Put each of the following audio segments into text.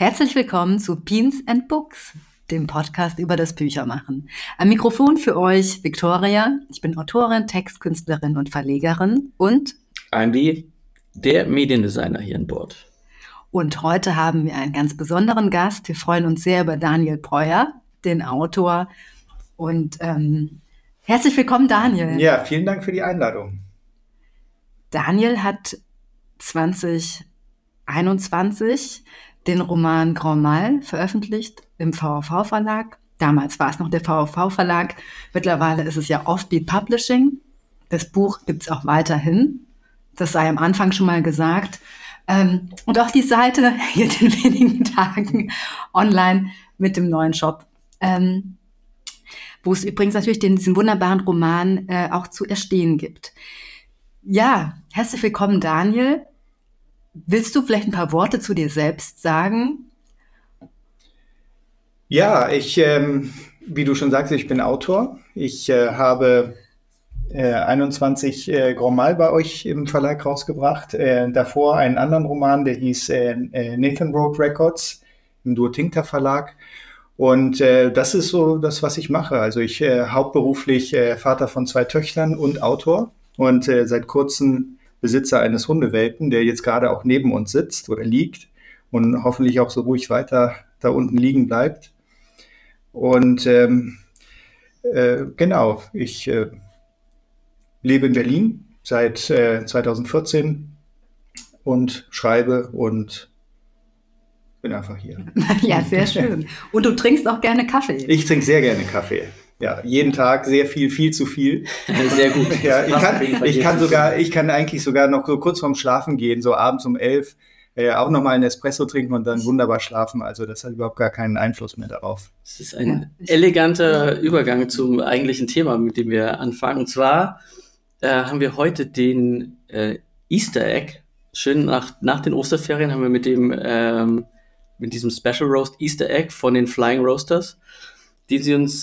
Herzlich willkommen zu Beans and Books, dem Podcast über das Büchermachen. Am Mikrofon für euch Victoria. Ich bin Autorin, Textkünstlerin und Verlegerin und Andy, der Mediendesigner hier an Bord. Und heute haben wir einen ganz besonderen Gast. Wir freuen uns sehr über Daniel Breuer, den Autor. Und herzlich willkommen, Daniel. Ja, vielen Dank für die Einladung. Daniel hat 2021 den Roman Grand Mal veröffentlicht im VHV-Verlag. Damals war es noch der VHV-Verlag. Mittlerweile ist es ja Offbeat Publishing. Das Buch gibt es auch weiterhin. Das sei am Anfang schon mal gesagt. Und auch die Seite geht in wenigen Tagen online mit dem neuen Shop, wo es übrigens natürlich diesen wunderbaren Roman auch zu erstehen gibt. Ja, herzlich willkommen, Daniel. Willst du vielleicht ein paar Worte zu dir selbst sagen? Ja, wie du schon sagst, ich bin Autor. Ich habe 21 Grand Mal bei euch im Verlag rausgebracht. Davor einen anderen Roman, der hieß Nathan Road Records im Duo-Tincta Verlag. Und das ist so das, was ich mache. Also ich hauptberuflich Vater von 2 Töchtern und Autor und seit kurzem Besitzer eines Hundewelpen, der jetzt gerade auch neben uns sitzt oder liegt und hoffentlich auch so ruhig weiter da unten liegen bleibt. Und genau, ich lebe in Berlin seit 2014 und schreibe und bin einfach hier. Ja, sehr schön. Und du trinkst auch gerne Kaffee. Ich trinke sehr gerne Kaffee. Ja, jeden Tag sehr viel zu viel. Sehr gut. Ja, ich kann eigentlich sogar noch so kurz vorm Schlafen gehen, so abends um 11, auch nochmal einen Espresso trinken und dann wunderbar schlafen. Also das hat überhaupt gar keinen Einfluss mehr darauf. Das ist ein eleganter Übergang zum eigentlichen Thema, mit dem wir anfangen. Und zwar haben wir heute den Easter Egg. Schön nach den Osterferien haben wir mit diesem Special Roast Easter Egg von den Flying Roasters, die sie uns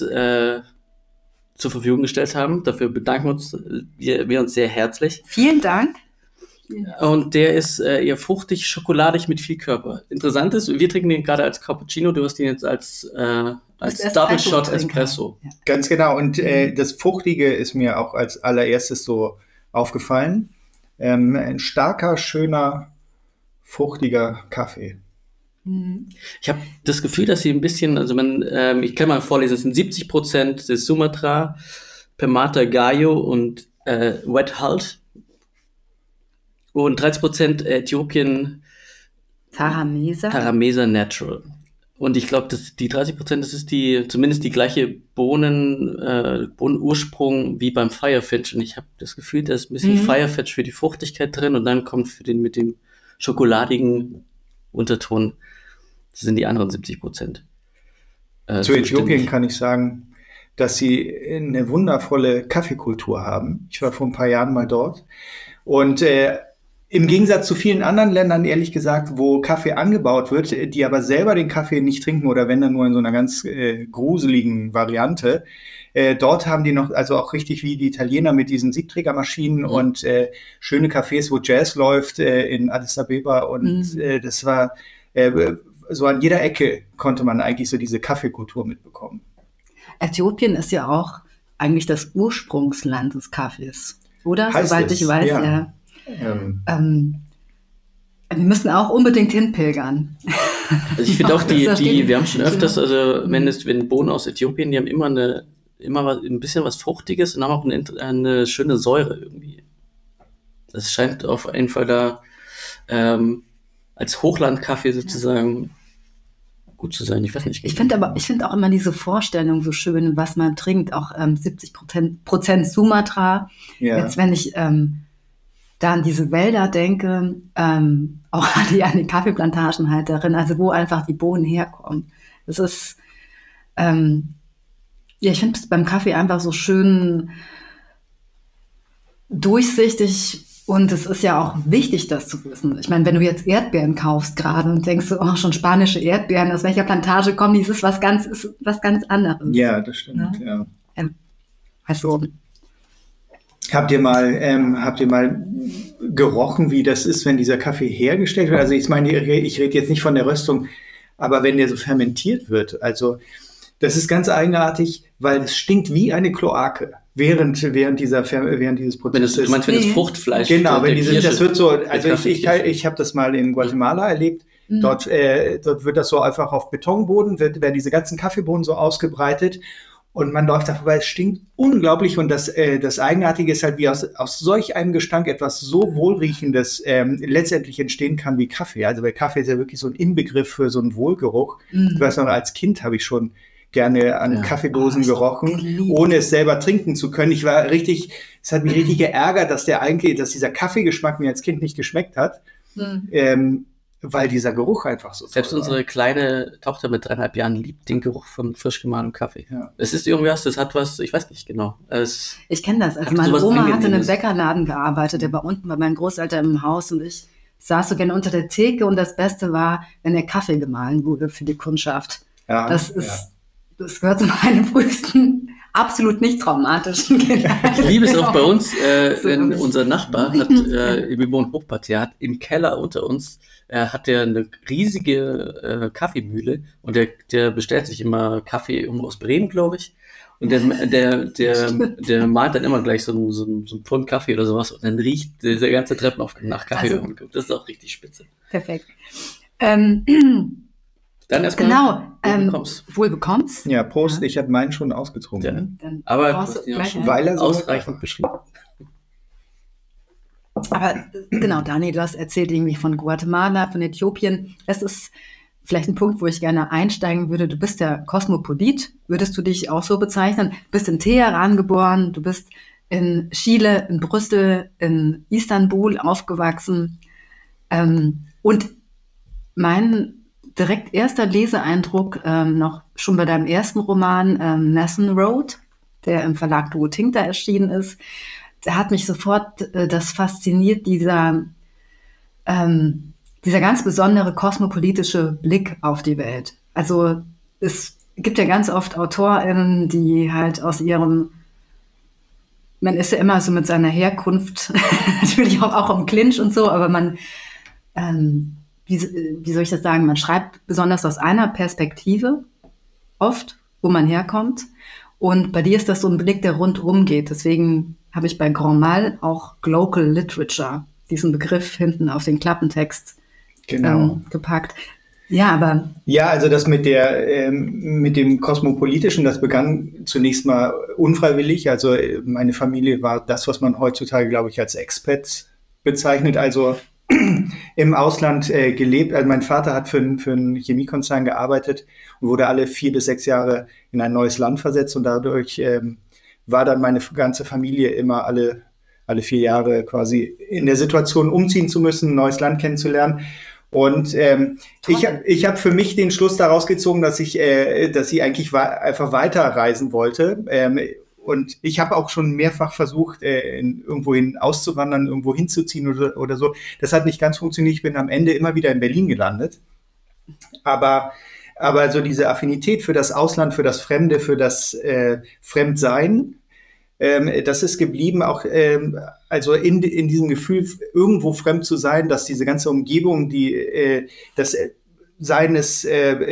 zur Verfügung gestellt haben. Dafür bedanken wir uns sehr herzlich. Vielen Dank. Und der ist eher fruchtig, schokoladig mit viel Körper. Interessant ist, wir trinken den gerade als Cappuccino, du hast den jetzt als Double Shot Espresso. Ja. Ganz genau. Und das Fruchtige ist mir auch als allererstes so aufgefallen. Ein starker, schöner, fruchtiger Kaffee. Ich habe das Gefühl, dass sie ein bisschen, ich kann mal vorlesen, es sind 70% des Sumatra, Permata Gayo und Wet Hulled und 30% Äthiopien Taramesa Natural. Und ich glaube, die 30%, das ist zumindest die gleiche Bohnenursprung wie beim Firefinch. Und ich habe das Gefühl, da ist ein bisschen Firefinch für die Fruchtigkeit drin und dann kommt mit dem schokoladigen Unterton, das sind die anderen 70%. Zu Äthiopien kann ich sagen, dass sie eine wundervolle Kaffeekultur haben. Ich war vor ein paar Jahren mal dort. Und im Gegensatz zu vielen anderen Ländern, ehrlich gesagt, wo Kaffee angebaut wird, die aber selber den Kaffee nicht trinken oder wenn dann nur in so einer ganz gruseligen Variante, dort haben die noch, also auch richtig wie die Italiener mit diesen Siebträgermaschinen und schöne Cafés, wo Jazz läuft in Addis Abeba. Und das war so an jeder Ecke konnte man eigentlich so diese Kaffeekultur mitbekommen. Äthiopien ist ja auch eigentlich das Ursprungsland des Kaffees, oder? Soweit ich weiß, ja. Wir müssen auch unbedingt hinpilgern. Also ich finde auch wir haben schon öfters, also wenn Bohnen aus Äthiopien, die haben immer ein bisschen was Fruchtiges und haben auch eine schöne Säure irgendwie. Das scheint auf jeden Fall da als Hochlandkaffee sozusagen gut zu sein. Ich weiß nicht. Ich finde auch immer diese Vorstellung so schön, was man trinkt, auch 70% Sumatra. Ja. Jetzt, wenn ich da an diese Wälder denke, auch an die Kaffeeplantagen halt darin, also wo einfach die Bohnen herkommen. Das ist, ich finde es beim Kaffee einfach so schön durchsichtig. Und es ist ja auch wichtig, das zu wissen. Ich meine, wenn du jetzt Erdbeeren kaufst gerade und denkst so, oh, schon spanische Erdbeeren, aus welcher Plantage kommen die, ist was ganz anderes. Ja, das stimmt, ja. Weißt du? Habt ihr mal gerochen, wie das ist, wenn dieser Kaffee hergestellt wird? Also ich meine, ich rede jetzt nicht von der Röstung Aber wenn der so fermentiert wird, also das ist ganz eigenartig, weil es stinkt wie eine Kloake während dieses Prozesses. Du meinst, wenn das Fruchtfleisch... Genau, das wird so, also ich habe das mal in Guatemala erlebt. Dort wird das so einfach auf Betonboden, werden diese ganzen Kaffeebohnen so ausgebreitet und man läuft da vorbei, es stinkt unglaublich und das Eigenartige ist halt, wie aus solch einem Gestank etwas so Wohlriechendes letztendlich entstehen kann wie Kaffee. Also weil Kaffee ist ja wirklich so ein Inbegriff für so einen Wohlgeruch. Ich weiß noch, als Kind habe ich schon gerne an Kaffeedosen gerochen, ohne es selber trinken zu können. Es hat mich richtig geärgert, dass dieser Kaffeegeschmack mir als Kind nicht geschmeckt hat. Weil dieser Geruch einfach so Selbst unsere kleine Tochter mit 3,5 Jahren liebt den Geruch von frisch gemahlenem Kaffee. Ja. Es ist irgendwas, das hat was, ich weiß nicht genau. Ich kenne das. Also meine Oma hatte in einem Bäckerladen gearbeitet, der war unten bei meinen Großeltern im Haus und ich saß so gerne unter der Theke und das Beste war, wenn der Kaffee gemahlen wurde für die Kundschaft. Ja, das gehört zu meinen frühesten absolut nicht traumatischen Kindern. Ich liebe es auch bei uns, wenn unser Nachbar hat, wir wohnen Hochparterre, im Keller unter uns, hat der eine riesige Kaffeemühle und der bestellt sich immer Kaffee irgendwo aus Bremen, glaube ich. Und der malt dann immer gleich so ein Pfund Kaffee oder sowas und dann riecht der ganze Treppenaufgang nach Kaffee. Also, das ist auch richtig spitze. Perfekt. Dann erstmal wohl bekommst. Ja, Prost, ich habe meinen schon ausgetrunken. Ja. Aber weil er so ausreichend beschrieben. Aber genau, Dani, du hast erzählt irgendwie von Guatemala, von Äthiopien. Das ist vielleicht ein Punkt, wo ich gerne einsteigen würde. Du bist ja Kosmopolit, würdest du dich auch so bezeichnen? Du bist in Teheran geboren, du bist in Chile, in Brüssel, in Istanbul aufgewachsen. Und mein direkt erster Leseeindruck noch schon bei deinem ersten Roman Nathan Road, der im Verlag Duo Tinkta erschienen ist, der hat mich sofort das fasziniert, dieser ganz besondere kosmopolitische Blick auf die Welt. Also es gibt ja ganz oft AutorInnen, die halt aus ihrem, man ist ja immer so mit seiner Herkunft, natürlich auch im Clinch und so, aber man wie soll ich das sagen, man schreibt besonders aus einer Perspektive oft, wo man herkommt. Und bei dir ist das so ein Blick, der rundum geht. Deswegen habe ich bei Grand Mal auch Global Literature, diesen Begriff hinten auf den Klappentext gepackt. Ja, aber... Ja, also das mit dem Kosmopolitischen, das begann zunächst mal unfreiwillig. Also meine Familie war das, was man heutzutage, glaube ich, als Expats bezeichnet. Also im Ausland gelebt. Also mein Vater hat für einen Chemiekonzern gearbeitet und wurde alle 4 bis 6 Jahre in ein neues Land versetzt und dadurch war dann meine ganze Familie immer alle 4 Jahre quasi in der Situation, umziehen zu müssen, ein neues Land kennenzulernen. Und ich hab für mich den Schluss daraus gezogen, dass ich eigentlich einfach weiterreisen wollte. Und ich habe auch schon mehrfach versucht, irgendwohin auszuwandern, irgendwo hinzuziehen oder so. Das hat nicht ganz funktioniert. Ich bin am Ende immer wieder in Berlin gelandet. Aber so diese Affinität für das Ausland, für das Fremde, für das Fremdsein, das ist geblieben, auch also in diesem Gefühl, irgendwo fremd zu sein, dass diese ganze Umgebung, das Seines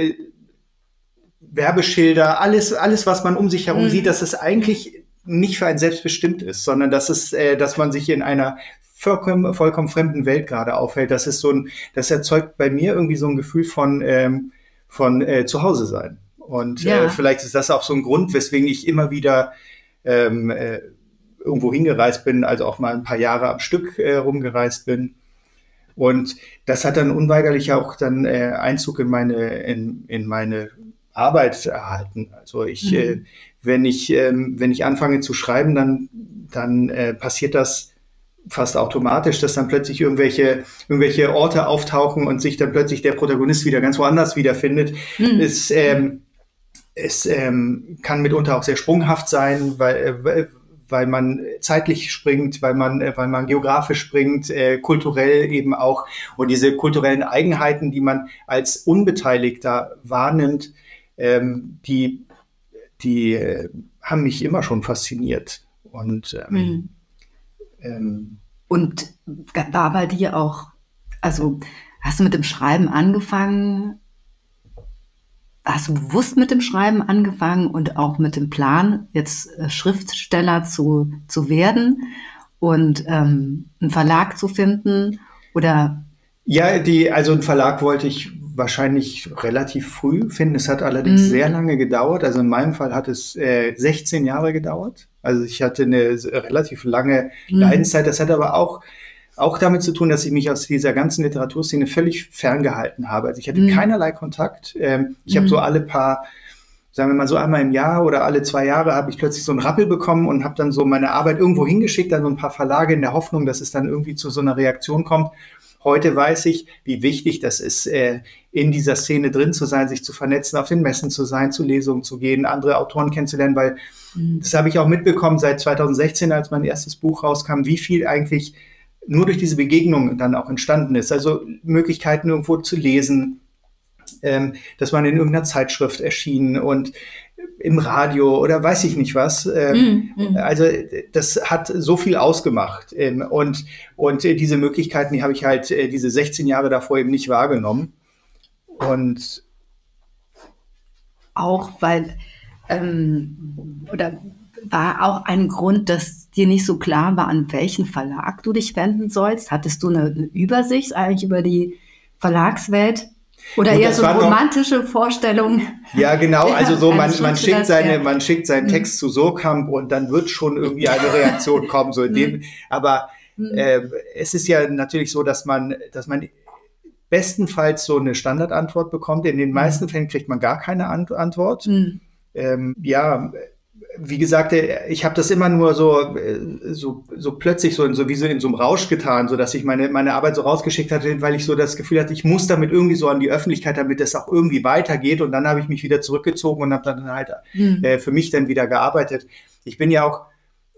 Werbeschilder, alles, was man um sich herum sieht, dass es eigentlich nicht für einen selbst bestimmt ist, sondern dass man sich in einer vollkommen fremden Welt gerade aufhält. Das erzeugt bei mir irgendwie so ein Gefühl von Zuhause sein. Und vielleicht ist das auch so ein Grund, weswegen ich immer wieder irgendwo hingereist bin, also auch mal ein paar Jahre am Stück rumgereist bin. Und das hat dann unweigerlich auch dann Einzug in meine Arbeit erhalten. Also wenn ich anfange zu schreiben, dann passiert das fast automatisch, dass dann plötzlich irgendwelche Orte auftauchen und sich dann plötzlich der Protagonist wieder ganz woanders wiederfindet. Es kann mitunter auch sehr sprunghaft sein, weil man zeitlich springt, weil man geografisch springt, kulturell eben auch. Und diese kulturellen Eigenheiten, die man als Unbeteiligter wahrnimmt, die haben mich immer schon fasziniert. Und war bei dir auch, also hast du mit dem Schreiben angefangen, hast du bewusst mit dem Schreiben angefangen und auch mit dem Plan, jetzt Schriftsteller zu werden und einen Verlag zu finden? Oder? Ja, also einen Verlag wollte ich wahrscheinlich relativ früh finden. Es hat allerdings sehr lange gedauert. Also in meinem Fall hat es 16 Jahre gedauert. Also ich hatte eine relativ lange Leidenszeit. Das hat aber auch damit zu tun, dass ich mich aus dieser ganzen Literaturszene völlig ferngehalten habe. Also ich hatte keinerlei Kontakt. Ich habe so alle paar, sagen wir mal so einmal im Jahr oder alle 2 Jahre habe ich plötzlich so einen Rappel bekommen und habe dann so meine Arbeit irgendwo hingeschickt an so ein paar Verlage in der Hoffnung, dass es dann irgendwie zu so einer Reaktion kommt. Heute weiß ich, wie wichtig das ist, in dieser Szene drin zu sein, sich zu vernetzen, auf den Messen zu sein, zu Lesungen zu gehen, andere Autoren kennenzulernen, weil das habe ich auch mitbekommen seit 2016, als mein erstes Buch rauskam, wie viel eigentlich nur durch diese Begegnung dann auch entstanden ist. Also Möglichkeiten irgendwo zu lesen, dass man in irgendeiner Zeitschrift erschien und im Radio oder weiß ich nicht was. Also das hat so viel ausgemacht. Und diese Möglichkeiten, die habe ich halt diese 16 Jahre davor eben nicht wahrgenommen. Und auch weil, oder war auch ein Grund, dass dir nicht so klar war, an welchen Verlag du dich wenden sollst? Hattest du eine Übersicht eigentlich über die Verlagswelt? Oder eher so romantische Vorstellungen? Ja, genau. Also so, man schickt seinen Text zu Surkamp und dann wird schon irgendwie eine Reaktion kommen. So in dem. Aber es ist ja natürlich so, dass man bestenfalls so eine Standardantwort bekommt. In den meisten Fällen kriegt man gar keine Antwort. Wie gesagt, ich habe das immer nur so plötzlich so in so einem Rausch getan, so dass ich meine Arbeit so rausgeschickt hatte, weil ich so das Gefühl hatte, ich muss damit irgendwie so an die Öffentlichkeit, damit es auch irgendwie weitergeht. Und dann habe ich mich wieder zurückgezogen und habe dann halt für mich dann wieder gearbeitet. Ich bin ja auch,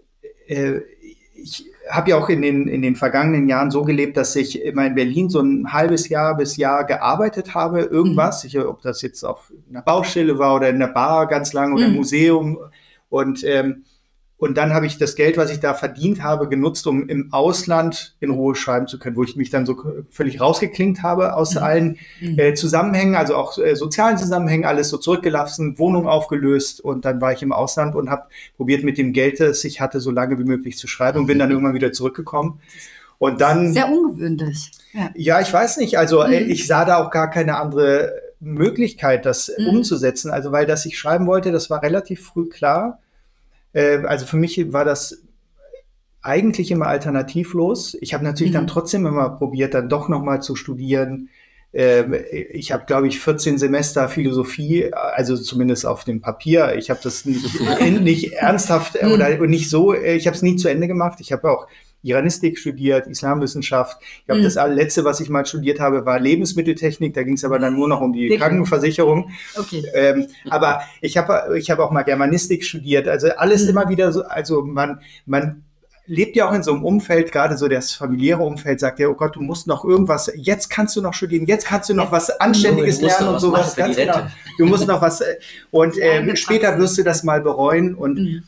ich habe ja auch in den vergangenen Jahren so gelebt, dass ich immer in Berlin so ein halbes Jahr bis Jahr gearbeitet habe, irgendwas. Ob das jetzt auf einer Baustelle war oder in einer Bar ganz lang oder im Museum. Und dann habe ich das Geld, was ich da verdient habe, genutzt, um im Ausland in Ruhe schreiben zu können, wo ich mich dann so völlig rausgeklinkt habe aus allen Zusammenhängen, also auch sozialen Zusammenhängen, alles so zurückgelassen, Wohnung aufgelöst und dann war ich im Ausland und habe probiert, mit dem Geld, das ich hatte, so lange wie möglich zu schreiben und bin dann irgendwann wieder zurückgekommen. Und dann, sehr ungewöhnlich. Ja, ich weiß nicht, also ich sah da auch gar keine andere Möglichkeit, das umzusetzen. Also weil das ich schreiben wollte, das war relativ früh klar. Also für mich war das eigentlich immer alternativlos. Ich habe natürlich dann trotzdem immer probiert, dann doch nochmal zu studieren. Ich habe, glaube ich, 14 Semester Philosophie, also zumindest auf dem Papier. Ich habe das nicht ernsthaft oder nicht so, ich habe es nie zu Ende gemacht. Ich habe auch Iranistik studiert, Islamwissenschaft. Ich glaube, das letzte, was ich mal studiert habe, war Lebensmitteltechnik. Da ging es aber dann nur noch um die Krankenversicherung. Okay. Aber ich habe auch mal Germanistik studiert. Also alles immer wieder so. Also man lebt ja auch in so einem Umfeld, gerade so das familiäre Umfeld, sagt ja, oh Gott, du musst noch irgendwas, jetzt kannst du noch studieren, jetzt kannst du noch was Anständiges lernen und sowas. Ganz genau. Du musst noch was, und später wirst du das mal bereuen und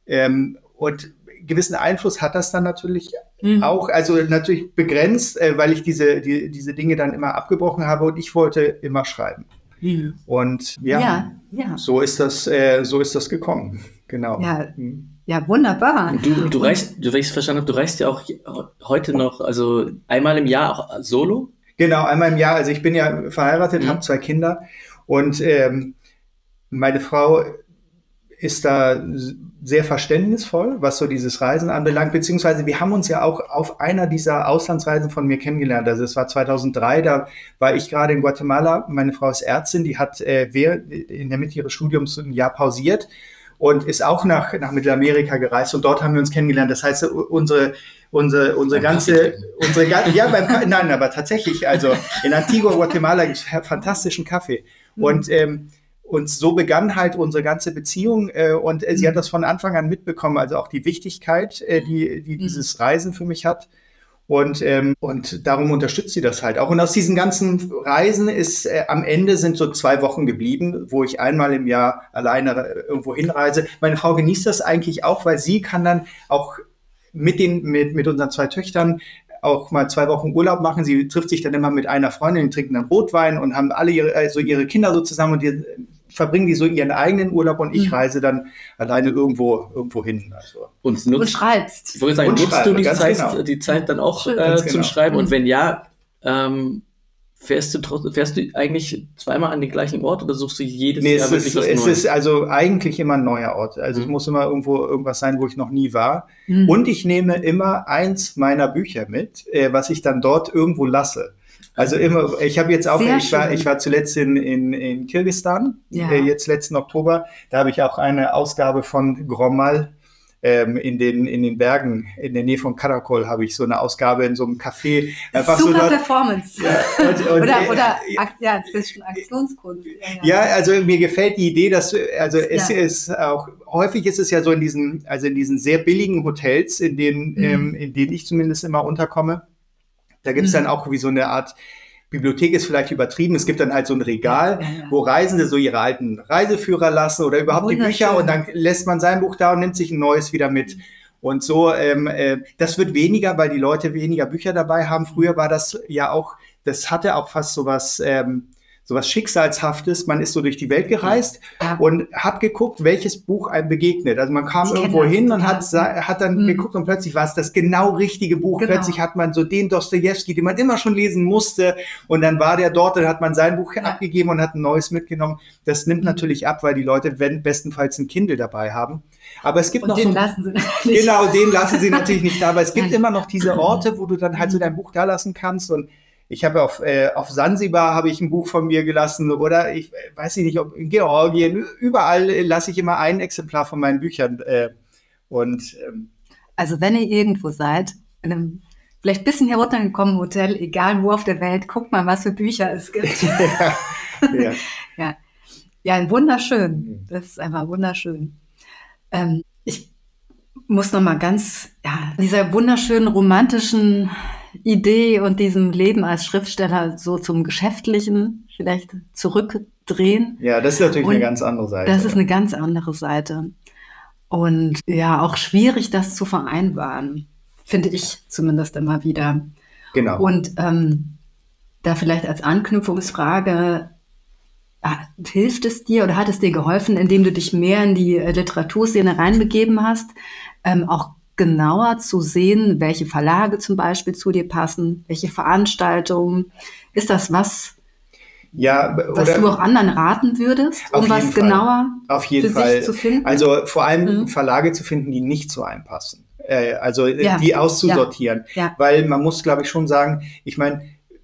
gewissen Einfluss hat das dann natürlich auch, also natürlich begrenzt, weil ich diese Dinge dann immer abgebrochen habe und ich wollte immer schreiben. Und so ist das gekommen. Genau. Ja, wunderbar. Du reist, wenn ich es verstanden habe, du reist ja auch heute noch, also einmal im Jahr auch solo? Genau, einmal im Jahr. Also ich bin ja verheiratet, habe 2 Kinder und meine Frau ist da sehr verständnisvoll, was so dieses Reisen anbelangt, beziehungsweise wir haben uns ja auch auf einer dieser Auslandsreisen von mir kennengelernt. Also es war 2003, da war ich gerade in Guatemala, meine Frau ist Ärztin, die hat in der Mitte ihres Studiums ein Jahr pausiert und ist auch nach Mittelamerika gereist und dort haben wir uns kennengelernt. Das heißt, nein, aber tatsächlich, also in Antigua, Guatemala gibt es fantastischen Kaffee und so begann halt unsere ganze Beziehung und sie hat das von Anfang an mitbekommen, also auch die Wichtigkeit, die dieses Reisen für mich hat. Und darum unterstützt sie das halt auch. Und aus diesen ganzen Reisen ist am Ende sind so 2 Wochen geblieben, wo ich einmal im Jahr alleine irgendwo hinreise. Meine Frau genießt das eigentlich auch, weil sie kann dann auch mit unseren 2 Töchtern auch mal 2 Wochen Urlaub machen. Sie trifft sich dann immer mit einer Freundin, die trinken dann Rotwein und haben alle ihre Kinder so zusammen und verbringen die so ihren eigenen Urlaub und ich reise dann alleine irgendwo hin. Also. Und schreibst. Ich wollte sagen, nutzt du die Zeit dann auch zum Schreiben? Und wenn ja, fährst du eigentlich zweimal an den gleichen Ort oder suchst du jedes Jahr wirklich was Neues? Es ist also eigentlich immer ein neuer Ort. Also es muss immer irgendwas sein, wo ich noch nie war. Und ich nehme immer eins meiner Bücher mit, was ich dann dort irgendwo lasse. Also immer, ich habe jetzt auch, ich war zuletzt in Kirgisistan, jetzt letzten Oktober. Da habe ich auch eine Ausgabe von Gromal in den Bergen, in der Nähe von Karakol, habe ich so eine Ausgabe in so einem Café. Einfach super so Performance. Das ist schon Aktionskunst. Ja, also mir gefällt die Idee, dass, es ist auch, häufig ist es ja so in diesen sehr billigen Hotels, in denen ich zumindest immer unterkomme. Da gibt es dann auch wie so eine Art Bibliothek, ist vielleicht übertrieben. Es gibt dann halt so ein Regal, wo Reisende so ihre alten Reiseführer lassen oder überhaupt die Bücher und dann lässt man sein Buch da und nimmt sich ein neues wieder mit. Und so, das wird weniger, weil die Leute weniger Bücher dabei haben. Früher war das ja auch, das hatte auch fast sowas Schicksalshaftes. Man ist so durch die Welt gereist und hat geguckt, welches Buch einem begegnet. Also man kam irgendwo hin und hat dann geguckt und plötzlich war es das genau richtige Buch. Genau. Plötzlich hat man so den Dostojewski, den man immer schon lesen musste und dann war der dort und hat man sein Buch abgegeben und hat ein neues mitgenommen. Das nimmt natürlich ab, weil die Leute bestenfalls ein Kindle dabei haben. Aber es gibt noch den lassen sie nicht. Genau, den lassen sie natürlich nicht da, aber es gibt immer noch diese Orte, wo du dann halt so dein Buch da lassen kannst und ich habe auf Sansibar habe ich ein Buch von mir gelassen oder ich weiß nicht, ob in Georgien, überall lasse ich immer ein Exemplar von meinen Büchern. Also wenn ihr irgendwo seid, in einem vielleicht ein bisschen heruntergekommenen Hotel, egal wo auf der Welt, guckt mal, was für Bücher es gibt. Ja, wunderschön. Das ist einfach wunderschön. Ich muss noch mal dieser wunderschönen romantischen Idee und diesem Leben als Schriftsteller so zum Geschäftlichen vielleicht zurückdrehen. Ja, das ist natürlich eine ganz andere Seite. Das ist eine ganz andere Seite. Und ja, auch schwierig, das zu vereinbaren, finde ich zumindest immer wieder. Genau. Und da vielleicht als Anknüpfungsfrage, hilft es dir oder hat es dir geholfen, indem du dich mehr in die Literaturszene reinbegeben hast, auch genauer zu sehen, welche Verlage zum Beispiel zu dir passen, welche Veranstaltungen? Ist das was du auch anderen raten würdest, um was genauer für sich zu finden? Also vor allem Verlage zu finden, die nicht zu einem passen. Die auszusortieren. Ja. Weil man muss, glaube ich, schon sagen, ich meine,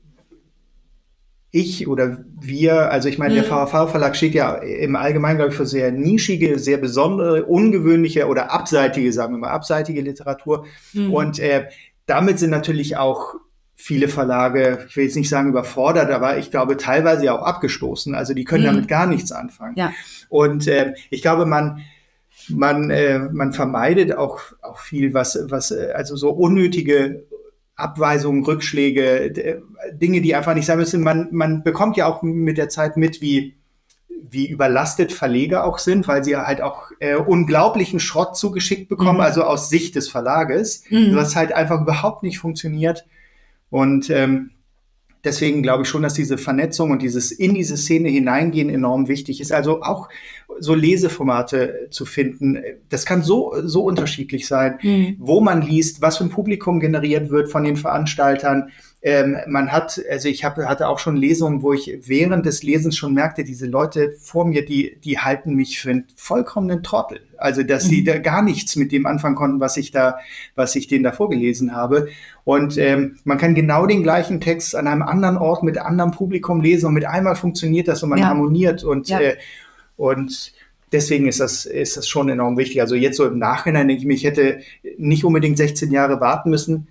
der VHV-Verlag steht ja im Allgemeinen, glaube ich, für sehr nischige, sehr besondere, ungewöhnliche oder abseitige Literatur. Und damit sind natürlich auch viele Verlage, ich will jetzt nicht sagen überfordert, aber ich glaube teilweise auch abgestoßen. Also die können damit gar nichts anfangen. Ja. Und ich glaube, man vermeidet auch viel, was so unnötige Abweisungen, Rückschläge, Dinge, die einfach nicht sein müssen. Man bekommt ja auch mit der Zeit mit, wie überlastet Verleger auch sind, weil sie halt auch unglaublichen Schrott zugeschickt bekommen, also aus Sicht des Verlages, was halt einfach überhaupt nicht funktioniert. Und deswegen glaube ich schon, dass diese Vernetzung und dieses in diese Szene hineingehen enorm wichtig ist. Also auch so Leseformate zu finden, das kann so unterschiedlich sein, wo man liest, was für ein Publikum generiert wird von den Veranstaltern. Ich hatte auch schon Lesungen, wo ich während des Lesens schon merkte, diese Leute vor mir, die halten mich für einen vollkommenen Trottel. Also, dass sie da gar nichts mit dem anfangen konnten, was ich denen da vorgelesen habe. Und man kann genau den gleichen Text an einem anderen Ort mit anderem Publikum lesen und mit einmal funktioniert das und man harmoniert und deswegen ist das schon enorm wichtig. Also jetzt so im Nachhinein denke ich mir, ich hätte nicht unbedingt 16 Jahre warten müssen,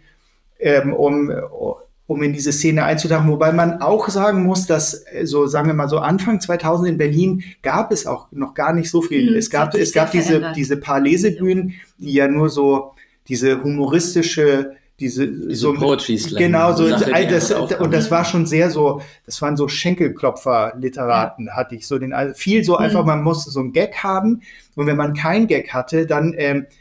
um in diese Szene einzutauchen. Wobei man auch sagen muss, dass so, sagen wir mal so Anfang 2000 in Berlin gab es auch noch gar nicht so viel. Es gab diese paar Lesebühnen, die ja nur so diese humoristische, diese Poetry Slam. Genau, so und das war schon sehr so, das waren so Schenkelklopfer-Literaten, hatte ich so viel so einfach, man musste so einen Gag haben und wenn man keinen Gag hatte, dann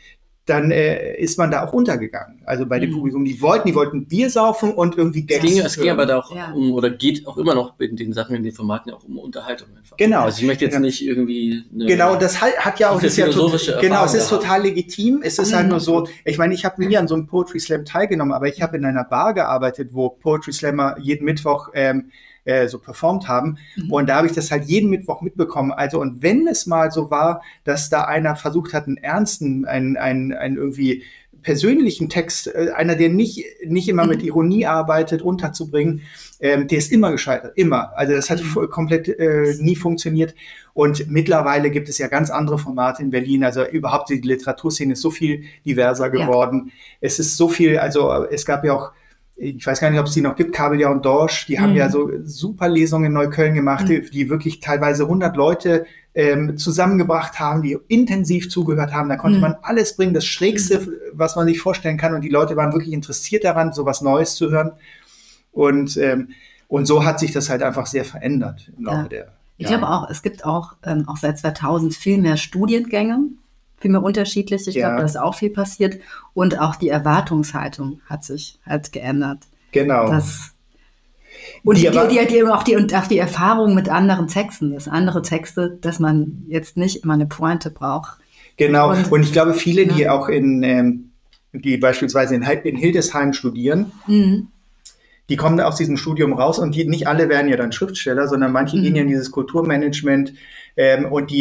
dann ist man da auch untergegangen. Also bei dem Publikum, die wollten Bier saufen und irgendwie Gags. Es ging aber da auch oder geht auch immer noch in den Sachen, in den Formaten auch um Unterhaltung einfach. Genau. Also ich möchte jetzt nicht irgendwie das hat ja auch das philosophische Erfahrung. Es ist total legitim. Es ist halt nur so, ich meine, ich habe nie an so einem Poetry Slam teilgenommen, aber ich habe in einer Bar gearbeitet, wo Poetry Slammer jeden Mittwoch so performt haben. Und da habe ich das halt jeden Mittwoch mitbekommen. Also, und wenn es mal so war, dass da einer versucht hat, einen ernsten, einen irgendwie persönlichen Text, einer, der nicht immer mit Ironie arbeitet, unterzubringen, der ist immer gescheitert. Immer. Also, das hat komplett nie funktioniert. Und mittlerweile gibt es ja ganz andere Formate in Berlin. Also, überhaupt die Literaturszene ist so viel diverser geworden. Es ist so viel, also, es gab ja auch, ich weiß gar nicht, ob es die noch gibt, Kabeljau und Dorsch, die haben ja so super Lesungen in Neukölln gemacht, die wirklich teilweise 100 Leute zusammengebracht haben, die intensiv zugehört haben. Da konnte man alles bringen, das Schrägste, was man sich vorstellen kann. Und die Leute waren wirklich interessiert daran, so was Neues zu hören. Und so hat sich das halt einfach sehr verändert im Laufe der Jahre. Ich glaube auch, es gibt auch seit 2000 viel mehr Studiengänge, viel mehr unterschiedlich. Ich glaube, da ist auch viel passiert. Und auch die Erwartungshaltung hat sich halt geändert. Genau. Und auch die Erfahrung mit anderen Texten, dass andere Texte, dass man jetzt nicht immer eine Pointe braucht. Genau. Und ich glaube, viele, die auch die beispielsweise in Hildesheim studieren, die kommen da aus diesem Studium raus und nicht alle werden ja dann Schriftsteller, sondern manche gehen ja in dieses Kulturmanagement und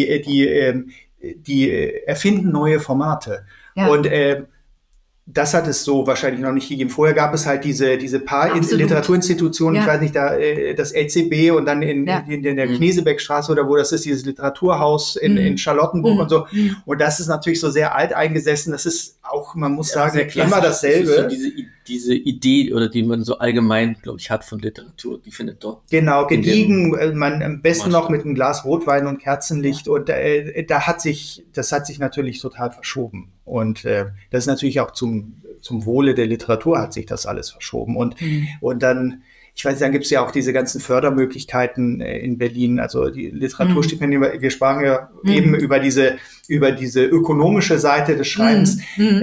die erfinden neue Formate. Ja. Und das hat es so wahrscheinlich noch nicht gegeben. Vorher gab es halt diese paar Literaturinstitutionen, ich weiß nicht, das LCB und dann in der Knesebeckstraße oder wo das ist, dieses Literaturhaus in Charlottenburg und so. Und das ist natürlich so sehr alteingesessen. Das ist auch, man muss sagen, immer dasselbe. Das ist so diese Idee, oder die man so allgemein, glaube ich, hat von Literatur, die findet dort. Genau, gediegen, man am besten noch mit einem Glas Rotwein und Kerzenlicht. Und das hat sich natürlich total verschoben. Und das ist natürlich auch zum Wohle der Literatur hat sich das alles verschoben. Und dann, ich weiß, dann gibt es ja auch diese ganzen Fördermöglichkeiten in Berlin, also die Literaturstipendien, wir sprachen ja eben über diese ökonomische Seite des Schreibens.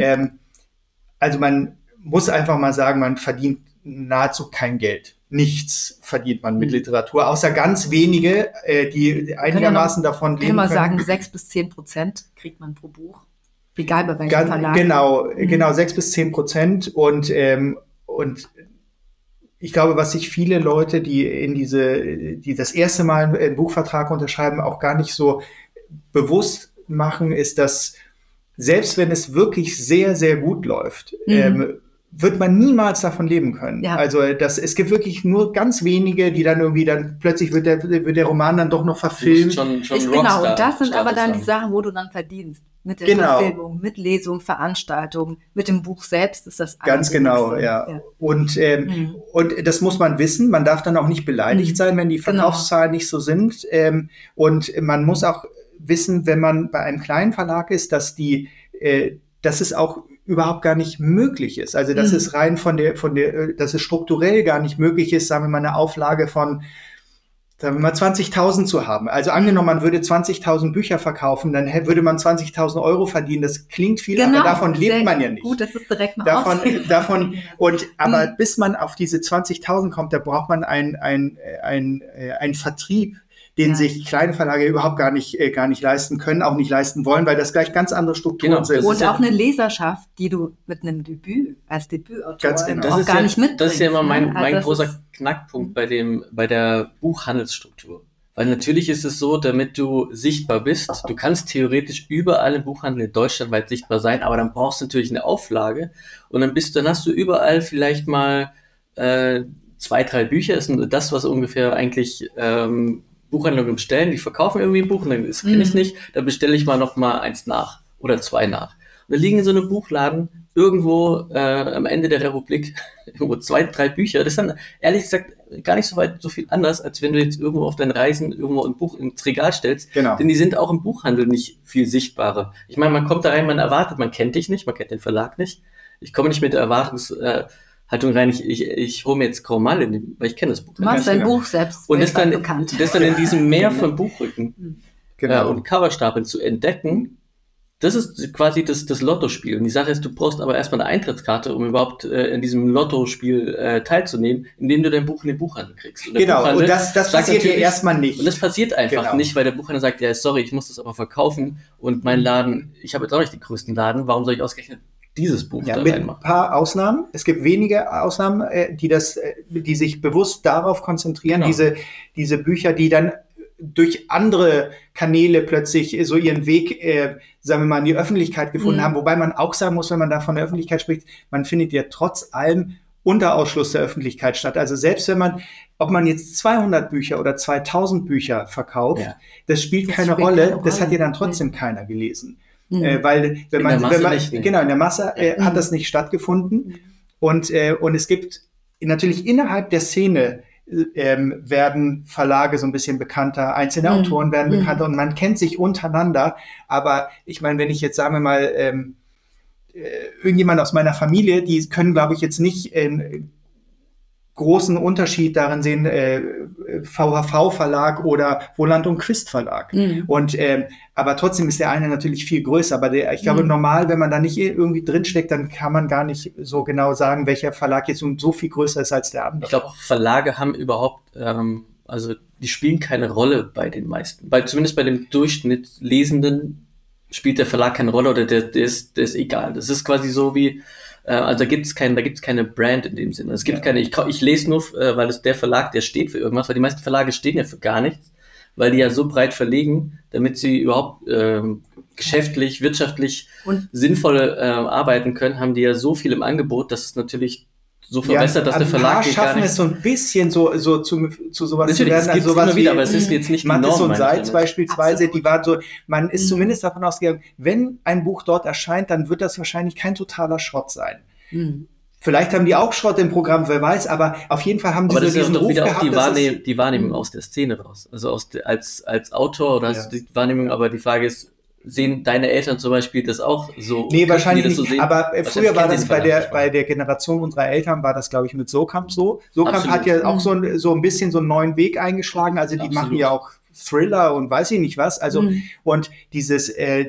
Also man muss einfach mal sagen, man verdient nahezu kein Geld. Nichts verdient man mit Literatur, außer ganz wenige, die einigermaßen davon leben können. Ich kann mal sagen, 6-10% kriegt man pro Buch. Egal bei welchem Verlag. Genau, 6-10%. Und ich glaube, was sich viele Leute, die das erste Mal einen Buchvertrag unterschreiben, auch gar nicht so bewusst machen, ist, dass selbst wenn es wirklich sehr, sehr gut läuft, wird man niemals davon leben können. Ja. Also es gibt wirklich nur ganz wenige, die dann irgendwie plötzlich wird der Roman dann doch noch verfilmt. Schon genau, und das sind aber dann die Sachen, wo du dann verdienst. Mit der Verfilmung, mit Lesung, Veranstaltung, mit dem Buch selbst ist das ganz genau, ja. Und das muss man wissen. Man darf dann auch nicht beleidigt sein, wenn die Verkaufszahlen nicht so sind. Und man muss auch wissen, wenn man bei einem kleinen Verlag ist, dass es auch überhaupt gar nicht möglich ist. Also dass es rein dass es strukturell gar nicht möglich ist, sagen wir mal, eine Auflage von 20.000 zu haben. Also angenommen, man würde 20.000 Bücher verkaufen, dann würde man 20.000 Euro verdienen. Das klingt viel, aber davon lebt man ja nicht. Gut, das ist direkt mal aber bis man auf diese 20.000 kommt, da braucht man einen Vertrieb, den sich kleine Verlage überhaupt gar nicht leisten können, auch nicht leisten wollen, weil das gleich ganz andere Strukturen sind. Und auch eine Leserschaft, die du mit einem als Debütautor auch gar nicht mitbringst. Das ist ja immer mein großer Knackpunkt bei der Buchhandelsstruktur. Weil natürlich ist es so, damit du sichtbar bist, du kannst theoretisch überall im Buchhandel deutschlandweit sichtbar sein, aber dann brauchst du natürlich eine Auflage und dann hast du überall vielleicht mal 2-3 Bücher, ist das, was ungefähr eigentlich Buchhandlungen bestellen, die verkaufen irgendwie ein Buch, und das kenne ich nicht, da bestelle ich noch mal 1 nach oder 2 nach. Und da liegen in so einem Buchladen irgendwo am Ende der Republik irgendwo 2-3 Bücher. Das ist dann ehrlich gesagt gar nicht so viel anders, als wenn du jetzt irgendwo auf deinen Reisen irgendwo ein Buch ins Regal stellst. Genau. Denn die sind auch im Buchhandel nicht viel sichtbarer. Ich meine, man kommt da rein, man kennt dich nicht, man kennt den Verlag nicht. Ich komme nicht mit der Erwartungshaltung rein, ich hole mir jetzt Grau Mal, weil ich kenne das Buch. Du machst dein Buch selbst und das dann in diesem Meer von Buchrücken und Coverstapeln zu entdecken, Das ist quasi das Lottospiel. Und die Sache ist, du brauchst aber erstmal eine Eintrittskarte, um überhaupt in diesem Lottospiel teilzunehmen, indem du dein Buch in den Buchhandel kriegst. Und genau, und das passiert hier erstmal nicht. Und das passiert einfach nicht, weil der Buchhändler sagt, ja, sorry, ich muss das aber verkaufen und mein Laden, ich habe jetzt auch nicht den größten Laden, warum soll ich ausgerechnet dieses Buch da mit reinmachen? Ein paar Ausnahmen. Es gibt wenige Ausnahmen, die sich bewusst darauf konzentrieren, Genau. diese Bücher, die dann durch andere Kanäle plötzlich so ihren Weg, sagen wir mal, in die Öffentlichkeit gefunden haben. Wobei man auch sagen muss, wenn man da von der Öffentlichkeit spricht, man findet ja trotz allem unter Ausschluss der Öffentlichkeit statt. Also selbst ob man jetzt 200 Bücher oder 2000 Bücher verkauft, das spielt keine Rolle. Das hat ja dann trotzdem keiner gelesen. Weil in der Masse hat das nicht stattgefunden. Und es gibt natürlich innerhalb der Szene werden Verlage so ein bisschen bekannter, einzelne Autoren werden bekannter und man kennt sich untereinander. Aber ich meine, wenn ich jetzt, sagen wir mal, irgendjemand aus meiner Familie, die können, glaube ich, jetzt nicht großen Unterschied darin sehen, VHV-Verlag oder Wohland und Quist Verlag. Und aber trotzdem ist der eine natürlich viel größer. Aber ich glaube, normal, wenn man da nicht irgendwie drinsteckt, dann kann man gar nicht so genau sagen, welcher Verlag jetzt so viel größer ist als der andere. Ich glaube, Verlage haben überhaupt, also die spielen keine Rolle bei den meisten. Zumindest bei dem Durchschnittslesenden spielt der Verlag keine Rolle oder der ist egal. Das ist quasi so wie, also da gibt's keine Brand in dem Sinne. Es gibt keine, ich lese nur, weil es der Verlag, der steht für irgendwas, weil die meisten Verlage stehen ja für gar nichts, weil die ja so breit verlegen, damit sie überhaupt geschäftlich, wirtschaftlich und sinnvoll arbeiten können, haben die ja so viel im Angebot, dass es natürlich so verbessert, dass der Verlag geht gar nicht. Es so ein bisschen so zu sowas natürlich, zu werden. Also sowas immer wieder, aber es ist jetzt nicht die Norm. Mattes und Seitz beispielsweise, die waren so, man ist zumindest davon ausgegangen, wenn ein Buch dort erscheint, dann wird das wahrscheinlich kein totaler Schrott sein. Vielleicht haben die auch Schrott im Programm, wer weiß, aber auf jeden Fall haben die aber so diesen Ruf wieder gehabt. Aber das ist auch die Wahrnehmung aus der Szene raus. Also als Autor oder hast du die Wahrnehmung, aber die Frage ist, sehen deine Eltern zum Beispiel das auch so? Nee, wahrscheinlich nicht. So aber früher war das bei der Generation unserer Eltern, war das, glaube ich, mit Sokamp so. Sokamp hat ja auch so ein bisschen so einen neuen Weg eingeschlagen. Also die machen ja auch Thriller und weiß ich nicht was. Also und diese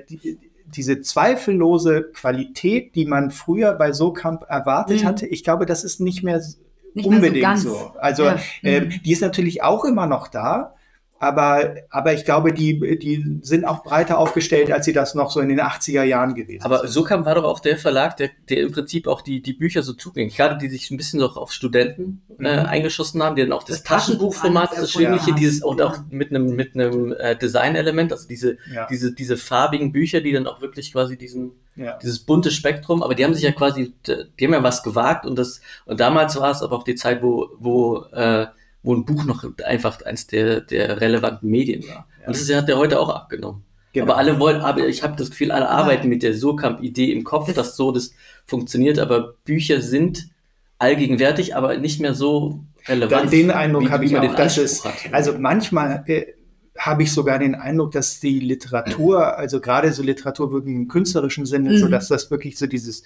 zweifellose Qualität, die man früher bei Sokamp erwartet hatte, ich glaube, das ist nicht mehr unbedingt so. Also die ist natürlich auch immer noch da. Aber ich glaube, die sind auch breiter aufgestellt, als sie das noch so in den 80er Jahren gewesen sind. Aber Sokamp war doch auch der Verlag, der im Prinzip auch die Bücher so zugänglich, gerade die sich ein bisschen noch auf Studenten eingeschossen haben, die dann auch das Taschenbuchformat, das Schwingliche, dieses und auch mit einem Designelement, also diese farbigen Bücher, die dann auch wirklich quasi dieses bunte Spektrum, aber die haben sich ja quasi, die haben ja was gewagt und damals war es aber auch die Zeit, wo ein Buch noch einfach eins der relevanten Medien war. Ja. Und das hat der heute auch abgenommen. Genau. Aber ich habe das Gefühl, alle arbeiten mit der Sokamp-Idee im Kopf, dass das funktioniert, aber Bücher sind allgegenwärtig, aber nicht mehr so relevant. Den Eindruck habe ich auch, also manchmal habe ich sogar den Eindruck, dass die Literatur, also gerade so Literatur wirklich im künstlerischen Sinne, so dass das wirklich so dieses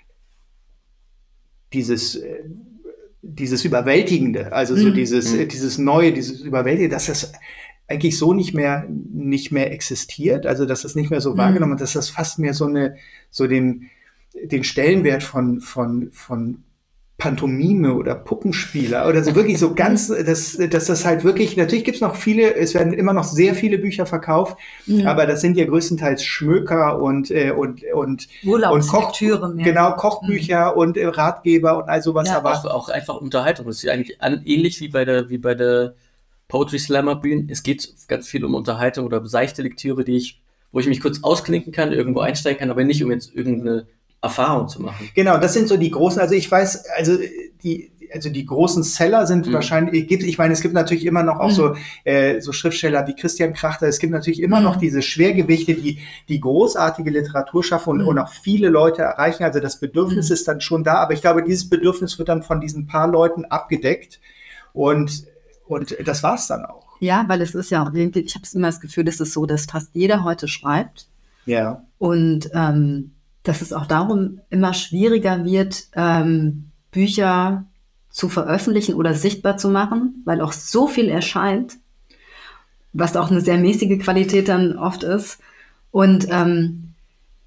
Überwältigende, also so dieses Neue, dieses Überwältigende, dass das eigentlich so nicht mehr existiert, also dass das nicht mehr so wahrgenommen wird, dass das fast mehr so den Stellenwert von Pantomime oder Puppenspieler oder so wirklich so ganz, dass das halt wirklich, natürlich gibt es noch viele, es werden immer noch sehr viele Bücher verkauft, aber das sind ja größtenteils Schmöker und Urlaubslektüre mehr. Genau, Kochbücher und Ratgeber und all sowas. Ja, aber auch einfach Unterhaltung. Das ist ja eigentlich ähnlich wie bei der Poetry Slammer Bühne. Es geht ganz viel um Unterhaltung oder seichte Lektüre, wo ich mich kurz ausklinken kann, irgendwo einsteigen kann, aber nicht um jetzt irgendeine Erfahrung zu machen. Genau, das sind so die großen, also ich weiß, die großen Seller sind wahrscheinlich, ich meine, es gibt natürlich immer noch auch so Schriftsteller wie Christian Krachter, es gibt natürlich immer noch diese Schwergewichte, die großartige Literatur schaffen und auch viele Leute erreichen, also das Bedürfnis ist dann schon da, aber ich glaube, dieses Bedürfnis wird dann von diesen paar Leuten abgedeckt und das war's dann auch. Ja, weil es ist ja auch irgendwie, ich habe immer das Gefühl, es ist so, dass fast jeder heute schreibt. Ja. Und dass es auch darum immer schwieriger wird, Bücher zu veröffentlichen oder sichtbar zu machen, weil auch so viel erscheint, was auch eine sehr mäßige Qualität dann oft ist. Und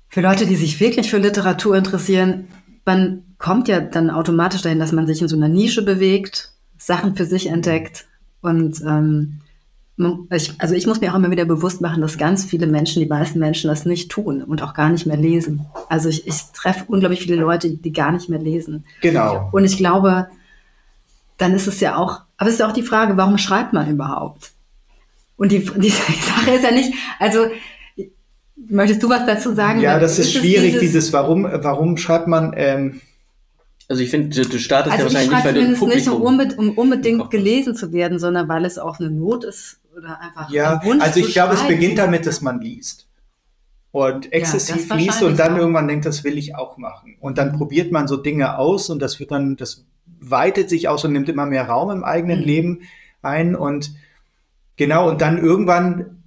Für Leute, die sich wirklich für Literatur interessieren, man kommt ja dann automatisch dahin, dass man sich in so einer Nische bewegt, Sachen für sich entdeckt. Und ich muss mir auch immer wieder bewusst machen, dass ganz viele Menschen, die meisten Menschen das nicht tun und auch gar nicht mehr lesen. Also ich treffe unglaublich viele Leute, die gar nicht mehr lesen. Genau. Und ich glaube, dann ist es ja auch, aber es ist ja auch die Frage, warum schreibt man überhaupt? Und die Sache ist ja nicht, also möchtest du was dazu sagen? Ja, das ist schwierig, warum schreibt man... Also ich finde, du startest also ja wahrscheinlich nicht, weil du Publikum nicht, um unbedingt gelesen zu werden, sondern weil es auch eine Not ist oder einfach ein Wunsch also ich glaube, es beginnt damit, dass man liest. Und exzessiv liest und dann irgendwann denkt, das will ich auch machen. Und dann probiert man so Dinge aus und das weitet sich aus und nimmt immer mehr Raum im eigenen Leben ein. Und genau, und dann irgendwann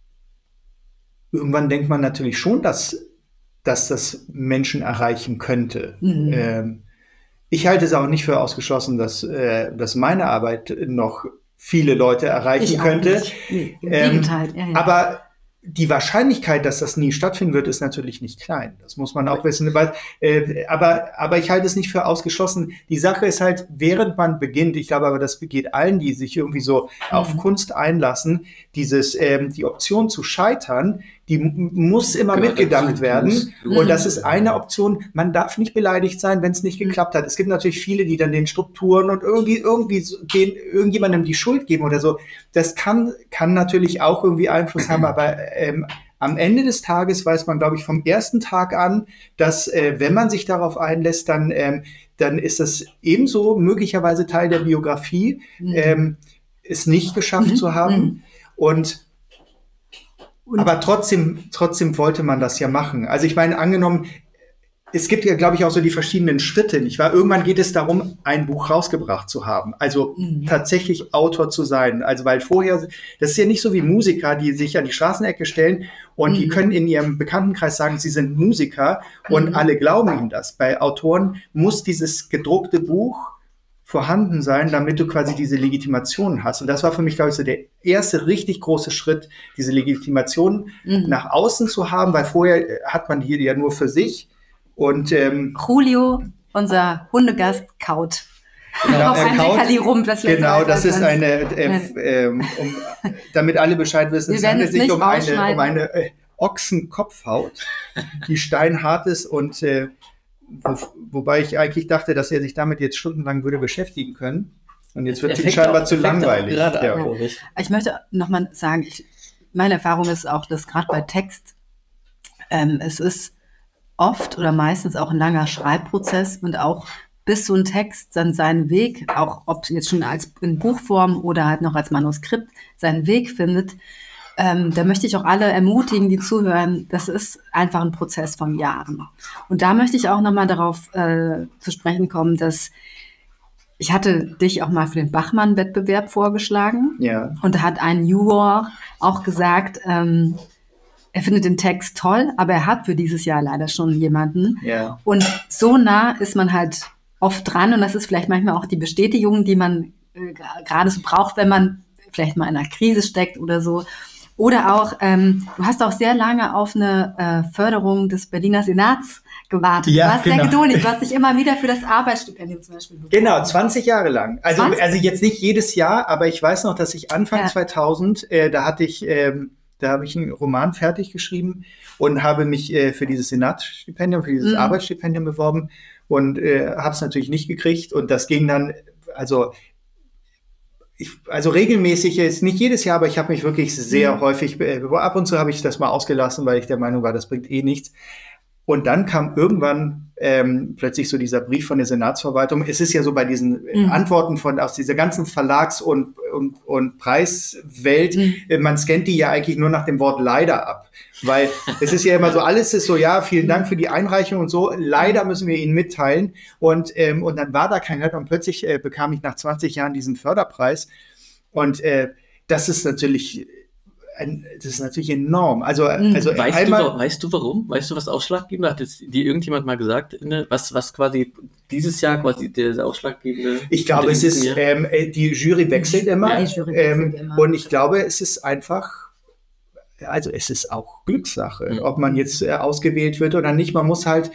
denkt man natürlich schon, dass das Menschen erreichen könnte. Ich halte es auch nicht für ausgeschlossen, dass meine Arbeit noch viele Leute erreichen könnte. Nee, im Gegenteil. Ja. Aber die Wahrscheinlichkeit, dass das nie stattfinden wird, ist natürlich nicht klein. Das muss man auch wissen. Aber ich halte es nicht für ausgeschlossen. Die Sache ist halt, während man beginnt, ich glaube aber, das geht allen, die sich irgendwie so auf Kunst einlassen, die Option zu scheitern, die muss immer mitgedacht werden. Und das ist eine Option. Man darf nicht beleidigt sein, wenn es nicht geklappt hat. Es gibt natürlich viele, die dann den Strukturen und irgendwie irgendjemandem die Schuld geben oder so. Das kann natürlich auch irgendwie Einfluss haben, aber am Ende des Tages weiß man, glaube ich, vom ersten Tag an, dass wenn man sich darauf einlässt, dann ist das ebenso möglicherweise Teil der Biografie, es nicht geschafft zu haben. Aber trotzdem wollte man das ja machen. Also ich meine, angenommen, es gibt ja, glaube ich, auch so die verschiedenen Schritte, nicht wahr? Irgendwann geht es darum, ein Buch rausgebracht zu haben. Also tatsächlich Autor zu sein. Also weil vorher, das ist ja nicht so wie Musiker, die sich an die Straßenecke stellen und die können in ihrem Bekanntenkreis sagen, sie sind Musiker und alle glauben ihnen das. Bei Autoren muss dieses gedruckte Buch vorhanden sein, damit du quasi diese Legitimation hast. Und das war für mich, glaube ich, so der erste richtig große Schritt, diese Legitimation nach außen zu haben, weil vorher hat man die ja nur für sich. Und Julio, unser Hundegast, kaut. Genau, auf ein Leckerli rum. Genau, das ist eine, damit alle Bescheid wissen, es handelt sich um eine Ochsenkopfhaut, die steinhart ist und wobei ich eigentlich dachte, dass er sich damit jetzt stundenlang würde beschäftigen können. Und jetzt wird es ihm scheinbar zu langweilig. Ich möchte nochmal sagen, meine Erfahrung ist auch, dass gerade bei Text, es ist oft oder meistens auch ein langer Schreibprozess und auch bis so ein Text dann seinen Weg, auch ob jetzt schon als in Buchform oder halt noch als Manuskript seinen Weg findet, da möchte ich auch alle ermutigen, die zuhören, das ist einfach ein Prozess von Jahren. Und da möchte ich auch nochmal darauf zu sprechen kommen, dass ich hatte dich auch mal für den Bachmann-Wettbewerb vorgeschlagen. Ja. Und da hat ein Juror auch gesagt, er findet den Text toll, aber er hat für dieses Jahr leider schon jemanden. Ja. Und so nah ist man halt oft dran und das ist vielleicht manchmal auch die Bestätigung, die man gerade so braucht, wenn man vielleicht mal in einer Krise steckt oder so. Oder auch, du hast auch sehr lange auf eine Förderung des Berliner Senats gewartet. Ja, du warst sehr geduldig, du hast dich immer wieder für das Arbeitsstipendium zum Beispiel beworben. Genau, 20 Jahre lang. Also jetzt nicht jedes Jahr, aber ich weiß noch, dass ich Anfang 2000, da habe ich einen Roman fertig geschrieben und habe mich für dieses Senatsstipendium, für dieses Arbeitsstipendium beworben und habe es natürlich nicht gekriegt. Und das ging dann, also regelmäßig, jetzt nicht jedes Jahr, aber ich habe mich wirklich sehr häufig beworben. Ab und zu habe ich das mal ausgelassen, weil ich der Meinung war, das bringt eh nichts. Und dann kam irgendwann plötzlich so dieser Brief von der Senatsverwaltung. Es ist ja so bei diesen Antworten aus dieser ganzen Verlags- und Preiswelt, man scannt die ja eigentlich nur nach dem Wort leider ab. Weil es ist ja immer so, alles ist so, ja, vielen Dank für die Einreichung und so, leider müssen wir Ihnen mitteilen. Und dann war da kein Geld und plötzlich bekam ich nach 20 Jahren diesen Förderpreis. Und das ist natürlich enorm. Also weißt du warum? Weißt du, was ausschlaggebend hat jetzt dir irgendjemand mal gesagt, was quasi dieses Jahr quasi der ausschlaggebende? Ich glaube, es ist die Jury wechselt immer. Ja, die Jury wechselt immer. Und ich glaube, es ist einfach also es ist auch Glückssache, ob man jetzt ausgewählt wird oder nicht. Man muss halt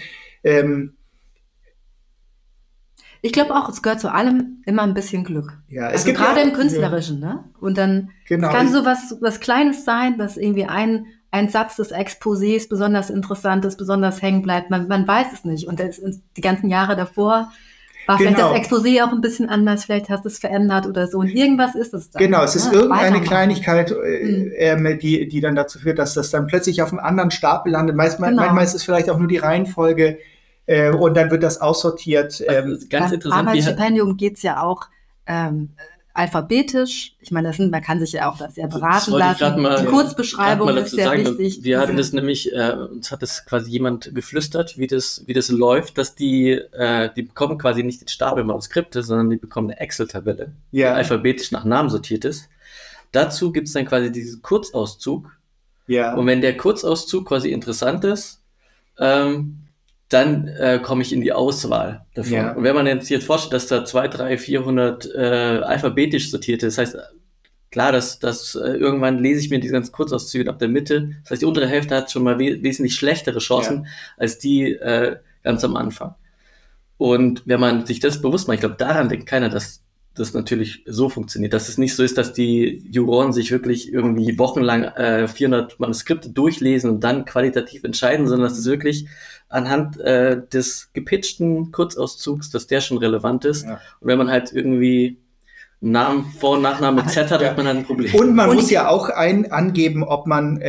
ich glaube auch, es gehört zu allem immer ein bisschen Glück. Ja, es also gibt gerade ja, im Künstlerischen, ne? Und dann genau, es kann so was Kleines sein, dass irgendwie ein Satz des Exposés besonders interessant ist, besonders hängen bleibt. Man weiß es nicht. Und die ganzen Jahre davor war vielleicht das Exposé auch ein bisschen anders, vielleicht hast du es verändert oder so. Und irgendwas ist es dann. Genau, es ist irgendeine Kleinigkeit, die dann dazu führt, dass das dann plötzlich auf einem anderen Stapel landet. Manchmal ist es vielleicht auch nur die Reihenfolge und dann wird das aussortiert. Also ganz interessant. Beim Arbeitsstipendium geht es ja auch alphabetisch. Ich meine, man kann sich ja auch das beraten lassen. Die Kurzbeschreibung ist sehr wichtig. Wir hatten das nämlich, uns hat das quasi jemand geflüstert, wie das läuft, dass die bekommen quasi nicht den Stapel Manuskripte, sondern die bekommen eine Excel-Tabelle, die alphabetisch nach Namen sortiert ist. Dazu gibt es dann quasi diesen Kurzauszug. Ja. Und wenn der Kurzauszug quasi interessant ist, dann komme ich in die Auswahl davon. Ja. Und wenn man jetzt vorstellt, dass da 200, 300, 400 alphabetisch sortierte, das heißt, klar, dass irgendwann lese ich mir diese ganzen Kurzauszüge ab der Mitte. Das heißt, die untere Hälfte hat schon mal wesentlich schlechtere Chancen als die ganz am Anfang. Und wenn man sich das bewusst macht, ich glaube, daran denkt keiner, dass das natürlich so funktioniert, dass es nicht so ist, dass die Juroren sich wirklich irgendwie wochenlang 400 Manuskripte durchlesen und dann qualitativ entscheiden, sondern dass es wirklich anhand des gepitchten Kurzauszugs, dass der schon relevant ist. Ja. Und wenn man halt irgendwie Namen, Vor- und Nachname Z hat, hat man halt ein Problem. Und man muss ja auch angeben, ob man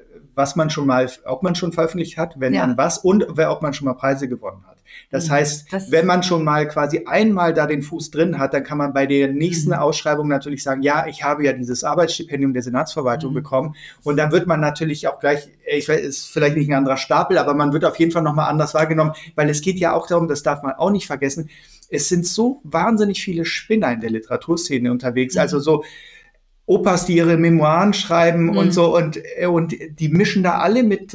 ob man schon veröffentlicht hat, wenn an was und ob man schon mal Preise gewonnen hat. Das heißt, wenn man schon mal quasi einmal da den Fuß drin hat, dann kann man bei der nächsten Ausschreibung natürlich sagen, ja, ich habe ja dieses Arbeitsstipendium der Senatsverwaltung bekommen. Und dann wird man natürlich auch gleich, ist vielleicht nicht ein anderer Stapel, aber man wird auf jeden Fall nochmal anders wahrgenommen, weil es geht ja auch darum, das darf man auch nicht vergessen, es sind so wahnsinnig viele Spinner in der Literaturszene unterwegs, also so Opas, die ihre Memoiren schreiben und so und die mischen da alle mit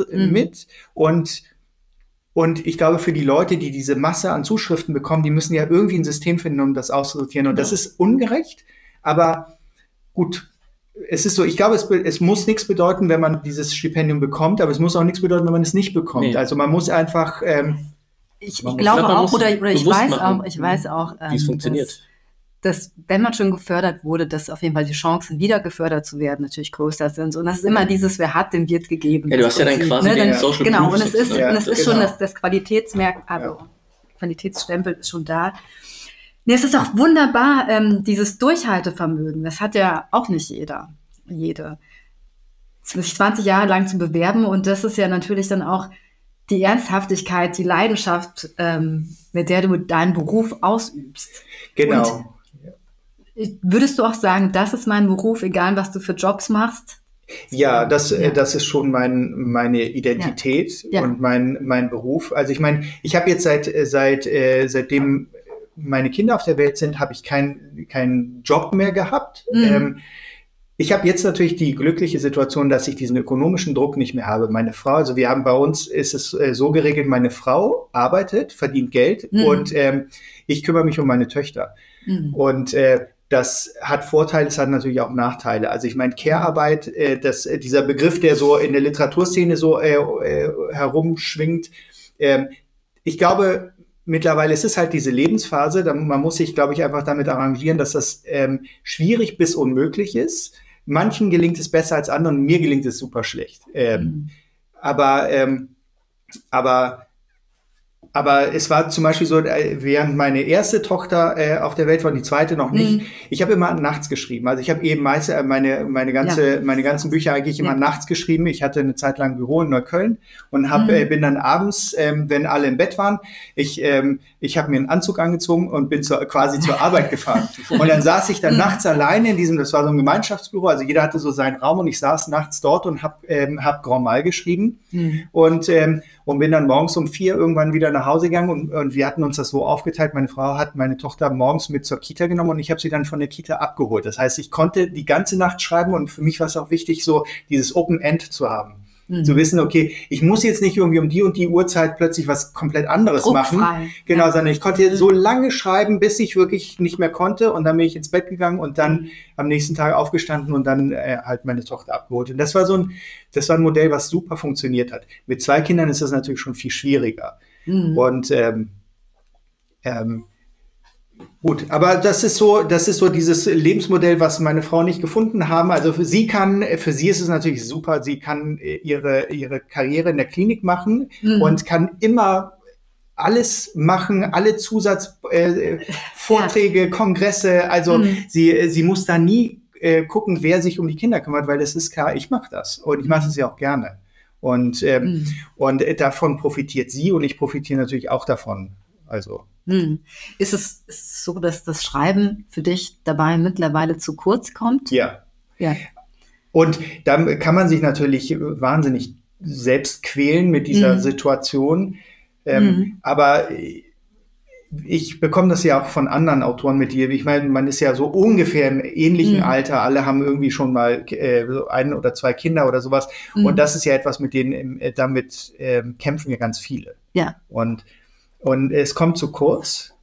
und ich glaube, für die Leute, die diese Masse an Zuschriften bekommen, die müssen ja irgendwie ein System finden, um das auszusortieren. Und das ist ungerecht, aber gut, es ist so, ich glaube, es muss nichts bedeuten, wenn man dieses Stipendium bekommt, aber es muss auch nichts bedeuten, wenn man es nicht bekommt. Nee. Also man muss einfach ich glaube auch, oder ich weiß auch, wie es funktioniert. Dass, wenn man schon gefördert wurde, dass auf jeden Fall die Chancen, wieder gefördert zu werden, natürlich größer sind. Und das ist immer dieses, wer hat, dem wird gegeben. Ja, du hast ja dann quasi den Social Genau, und es ist schon das Qualitätsstempel ist schon da. Nee, es ist auch wunderbar, dieses Durchhaltevermögen. Das hat ja auch nicht jede. Sich 20 Jahre lang zu bewerben, und das ist ja natürlich dann auch die Ernsthaftigkeit, die Leidenschaft, mit der du deinen Beruf ausübst. Genau. Und würdest du auch sagen, das ist mein Beruf, egal was du für Jobs machst? Ja, das ist schon meine Identität und mein Beruf. Also ich meine, ich habe jetzt seitdem meine Kinder auf der Welt sind, habe ich keinen Job mehr gehabt. Ich habe jetzt natürlich die glückliche Situation, dass ich diesen ökonomischen Druck nicht mehr habe. Meine Frau, also bei uns ist es so geregelt, meine Frau arbeitet, verdient Geld und ich kümmere mich um meine Töchter. Und das hat Vorteile, es hat natürlich auch Nachteile. Also ich meine, Care-Arbeit, dieser Begriff, der so in der Literaturszene so herumschwingt, ich glaube, mittlerweile ist es halt diese Lebensphase, man muss sich, glaube ich, einfach damit arrangieren, dass das schwierig bis unmöglich ist. Manchen gelingt es besser als anderen, mir gelingt es super schlecht. Aber es war zum Beispiel so, während meine erste Tochter auf der Welt war, die zweite noch nicht. Ich habe immer nachts geschrieben. Also ich habe eben meist meine ganzen Bücher eigentlich immer nachts geschrieben. Ich hatte eine Zeit lang ein Büro in Neukölln und bin dann abends, wenn alle im Bett waren, ich habe mir einen Anzug angezogen und bin quasi zur Arbeit gefahren. Und dann saß ich dann nachts alleine in diesem, das war so ein Gemeinschaftsbüro, also jeder hatte so seinen Raum und ich saß nachts dort und hab Grand Mal geschrieben und bin dann morgens um 4 irgendwann wieder nach Hause gegangen und wir hatten uns das so aufgeteilt. Meine Frau hat meine Tochter morgens mit zur Kita genommen und ich habe sie dann von der Kita abgeholt. Das heißt, ich konnte die ganze Nacht schreiben und für mich war es auch wichtig, so dieses Open End zu haben. Zu wissen, okay, ich muss jetzt nicht irgendwie um die und die Uhrzeit plötzlich was komplett anderes machen. Genau, sondern ich konnte so lange schreiben, bis ich wirklich nicht mehr konnte und dann bin ich ins Bett gegangen und dann am nächsten Tag aufgestanden und dann halt meine Tochter abgeholt. Und das war ein Modell, was super funktioniert hat. Mit 2 Kindern ist das natürlich schon viel schwieriger. Und gut, aber das ist so dieses Lebensmodell, was meine Frau nicht gefunden haben. Also für sie ist es natürlich super. Sie kann ihre Karriere in der Klinik machen und kann immer alles machen, alle Zusatzvorträge, Kongresse. Also sie muss da nie gucken, wer sich um die Kinder kümmert, weil das ist klar, ich mache das und ich mache es ja auch gerne. Und davon profitiert sie und ich profitiere natürlich auch davon. Also. Ist es so, dass das Schreiben für dich dabei mittlerweile zu kurz kommt? Ja. Und dann kann man sich natürlich wahnsinnig selbst quälen mit dieser Situation. Aber ich bekomme das ja auch von anderen Autoren mit dir. Ich meine, man ist ja so ungefähr im ähnlichen Alter. Alle haben irgendwie schon mal so 1 oder 2 Kinder oder sowas. Und das ist ja etwas, mit denen damit kämpfen ja ganz viele. Ja. Und es kommt zu kurz.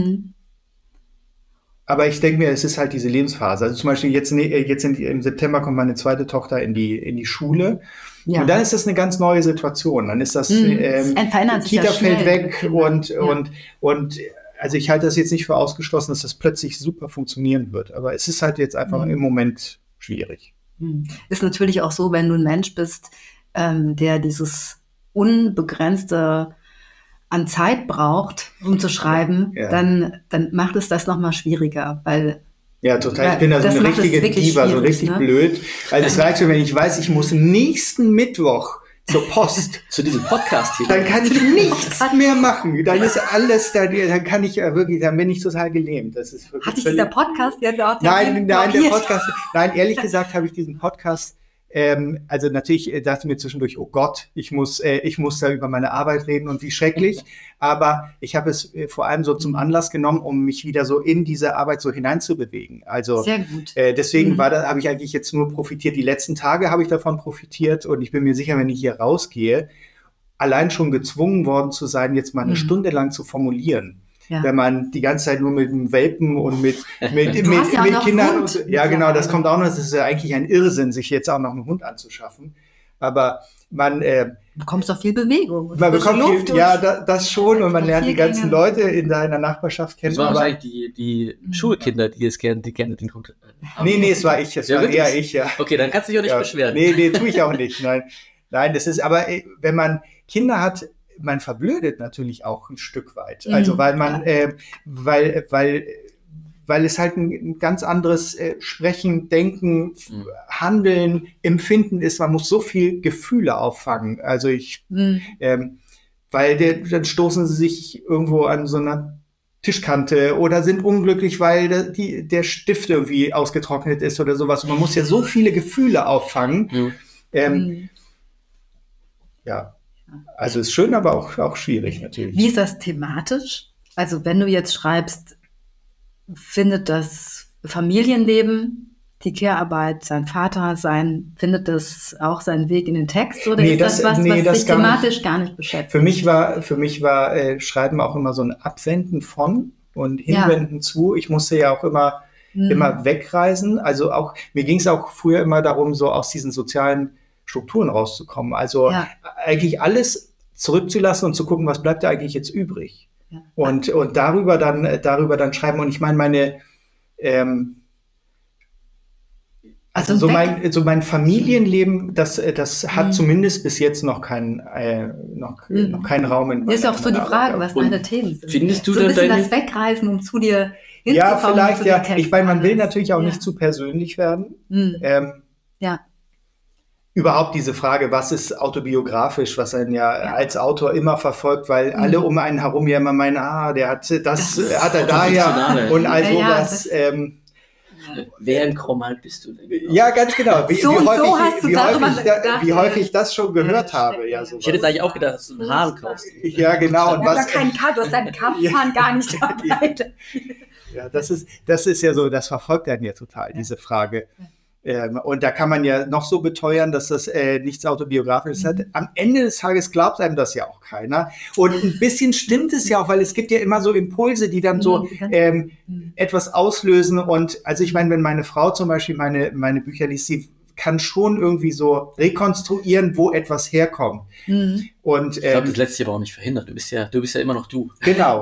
Aber ich denke mir, es ist halt diese Lebensphase. Also zum Beispiel jetzt im September kommt meine zweite Tochter in die Schule. Ja. Und dann ist das eine ganz neue Situation. Dann ist das Kita fällt weg und also ich halte das jetzt nicht für ausgeschlossen, dass das plötzlich super funktionieren wird. Aber es ist halt jetzt einfach im Moment schwierig. Ist natürlich auch so, wenn du ein Mensch bist, der dieses unbegrenzte an Zeit braucht, um zu schreiben, dann macht es das nochmal schwieriger, weil ja, total. Ich bin da so eine richtige Diva, so richtig blöd. Also es reicht schon, wenn ich weiß, ich muss nächsten Mittwoch zur Post. Zu diesem Podcast hier. Dann kann ich nichts mehr machen. Dann ist alles, dann kann ich wirklich, dann bin ich total gelähmt. Das ist wirklich. Hat dich dieser Podcast jetzt auch Nein, ehrlich gesagt habe ich diesen Podcast also natürlich dachte mir zwischendurch, oh Gott, ich muss da über meine Arbeit reden und wie schrecklich. Aber ich habe es vor allem so zum Anlass genommen, um mich wieder so in diese Arbeit so hineinzubewegen. Also sehr gut. Deswegen habe ich eigentlich jetzt nur profitiert. Die letzten Tage habe ich davon profitiert und ich bin mir sicher, wenn ich hier rausgehe, allein schon gezwungen worden zu sein, jetzt mal eine Stunde lang zu formulieren. Ja. Wenn man die ganze Zeit nur mit dem Welpen und mit Kindern und so, ja genau, das kommt auch noch, das ist ja eigentlich ein Irrsinn, sich jetzt auch noch einen Hund anzuschaffen. Aber man bekommst doch viel Bewegung. Man bekommt viel, ja, das schon und man lernt die ganzen Leute in deiner Nachbarschaft kennen. Das waren wahrscheinlich die Schulkinder, die gerne den Hund Nee, es war ich, war eher ich, ja. Okay, dann kannst du dich auch nicht beschweren. Nee, tue ich auch nicht, nein, das ist, aber wenn man Kinder hat, man verblödet natürlich auch ein Stück weit. Also weil man, weil es halt ein ganz anderes Sprechen, Denken, Handeln, Empfinden ist. Man muss so viel Gefühle auffangen. Also weil dann stoßen sie sich irgendwo an so einer Tischkante oder sind unglücklich, weil der Stift irgendwie ausgetrocknet ist oder sowas. Und man muss ja so viele Gefühle auffangen. Ja. Also ist schön, aber auch schwierig natürlich. Wie ist das thematisch? Also wenn du jetzt schreibst, findet das Familienleben, die Care-Arbeit, sein Vater findet das auch seinen Weg in den Text? Oder ist das was dich thematisch gar nicht beschäftigt? Für mich war Schreiben auch immer so ein Abwenden von und Hinwenden zu. Ich musste ja auch immer wegreisen. Also auch mir ging es auch früher immer darum, so aus diesen sozialen Strukturen rauszukommen. Also eigentlich alles zurückzulassen und zu gucken, was bleibt da eigentlich jetzt übrig. Ja. Und darüber dann schreiben. Und ich meine, also mein Familienleben, das hat zumindest bis jetzt noch keinen Raum in meiner. Das ist auch so die Frage, was deine Themen sind. Findest du so ein bisschen das Wegreisen, um zu dir hinzukommen? Ja, vielleicht, ja. Ich meine, man will natürlich auch nicht zu persönlich werden. Überhaupt diese Frage, was ist autobiografisch, was einen als Autor immer verfolgt, weil alle um einen herum ja immer meinen, der hat das hat er daher und all sowas. Wer ein Kromal bist du denn? Ja, ganz genau. Wie häufig ich das schon gehört habe. Ja, ich hätte jetzt eigentlich auch gedacht, dass du einen Hahn kaufst. Ja, genau. Und du hast deinen Kampfhahn gar nicht dabei. Ja, das ist ja so, das verfolgt einen ja total, diese Frage. Und da kann man ja noch so beteuern, dass das nichts Autobiografisches hat. Am Ende des Tages glaubt einem das ja auch keiner. Und ein bisschen stimmt es ja auch, weil es gibt ja immer so Impulse, die dann so etwas auslösen. Und also ich meine, wenn meine Frau zum Beispiel meine Bücher liest, sie kann schon irgendwie so rekonstruieren, wo etwas herkommt. Und, ich glaube, das lässt sich aber auch nicht verhindern. Du bist ja immer noch du. Genau.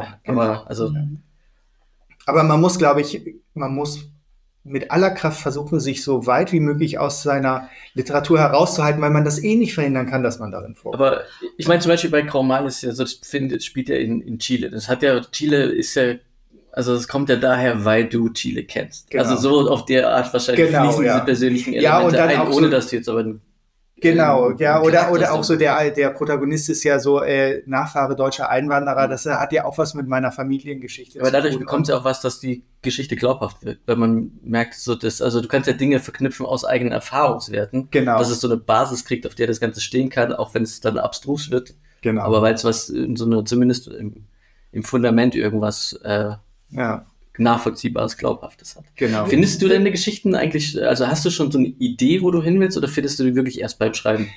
Aber man muss, glaube ich, mit aller Kraft versuchen, sich so weit wie möglich aus seiner Literatur herauszuhalten, weil man das nicht verhindern kann, dass man darin vorkommt. Aber ich meine zum Beispiel bei Grau Mal ist ja so, spielt ja in Chile. Chile ist ja, also es kommt ja daher, weil du Chile kennst. Genau. Also so auf der Art wahrscheinlich fließen diese persönlichen Elemente und dann ein, auch ohne so, dass du jetzt aber genau, ja, oder auch so der Protagonist ist ja so Nachfahre deutscher Einwanderer, das hat ja auch was mit meiner Familiengeschichte zu tun. Aber dadurch bekommt es ja auch was, dass die Geschichte glaubhaft wird, weil man merkt so, also du kannst ja Dinge verknüpfen aus eigenen Erfahrungswerten, dass es so eine Basis kriegt, auf der das Ganze stehen kann, auch wenn es dann abstrus wird. Genau. Aber weil es was zumindest im Fundament irgendwas Nachvollziehbares, Glaubhaftes hat. Genau. Findest du deine Geschichten eigentlich, also hast du schon so eine Idee, wo du hin willst, oder findest du die wirklich erst beim Schreiben?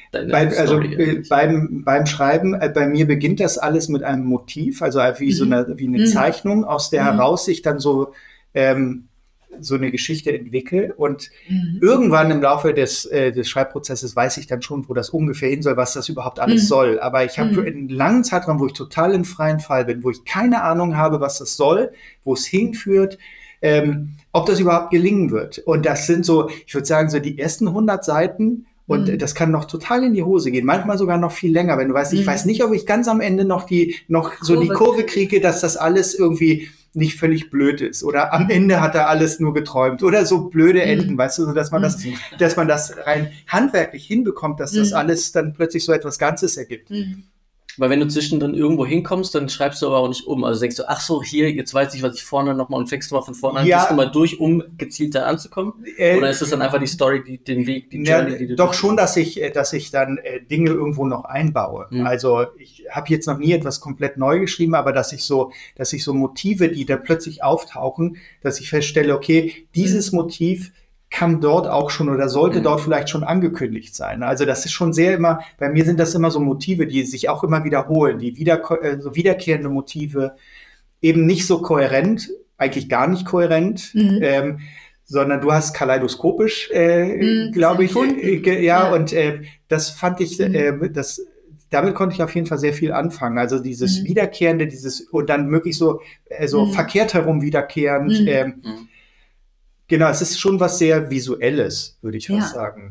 Beim Schreiben, bei mir beginnt das alles mit einem Motiv, also wie eine Zeichnung, aus der heraus sich dann so eine Geschichte entwickle. Und irgendwann im Laufe des Schreibprozesses weiß ich dann schon, wo das ungefähr hin soll, was das überhaupt alles soll. Aber ich habe einen langen Zeitraum, wo ich total im freien Fall bin, wo ich keine Ahnung habe, was das soll, wo es hinführt, ob das überhaupt gelingen wird. Und das sind so, ich würde sagen, so die ersten 100 Seiten. Und das kann noch total in die Hose gehen, manchmal sogar noch viel länger, wenn du weißt, ich weiß nicht, ob ich ganz am Ende noch die Kurve kriege, dass das alles irgendwie nicht völlig blöd ist. Oder am Ende hat er alles nur geträumt. Oder so blöde Enden, weißt du, so dass man das rein handwerklich hinbekommt, dass das alles dann plötzlich so etwas Ganzes ergibt. Weil wenn du zwischendrin irgendwo hinkommst, dann schreibst du aber auch nicht um. Also denkst du, ach so, hier, jetzt weiß ich, was ich vorne nochmal, und fängst du mal von vorne an, gehst du mal durch, um gezielter anzukommen? Oder ist das dann einfach die Story, den Weg, die Journey, die du doch schon, dass ich dann Dinge irgendwo noch einbaue. Also ich habe jetzt noch nie etwas komplett neu geschrieben, aber dass ich so Motive, die da plötzlich auftauchen, dass ich feststelle, okay, dieses Motiv kann dort auch schon oder sollte dort vielleicht schon angekündigt sein. Also das ist schon bei mir sind das immer so Motive, die sich auch immer wiederholen, die so wiederkehrende Motive, eben nicht so kohärent, eigentlich gar nicht kohärent, sondern du hast kaleidoskopisch, glaube ich, und das fand ich, damit konnte ich auf jeden Fall sehr viel anfangen. Also dieses Wiederkehrende, und dann möglichst so verkehrt herum wiederkehrend, genau, es ist schon was sehr Visuelles, würde ich fast sagen.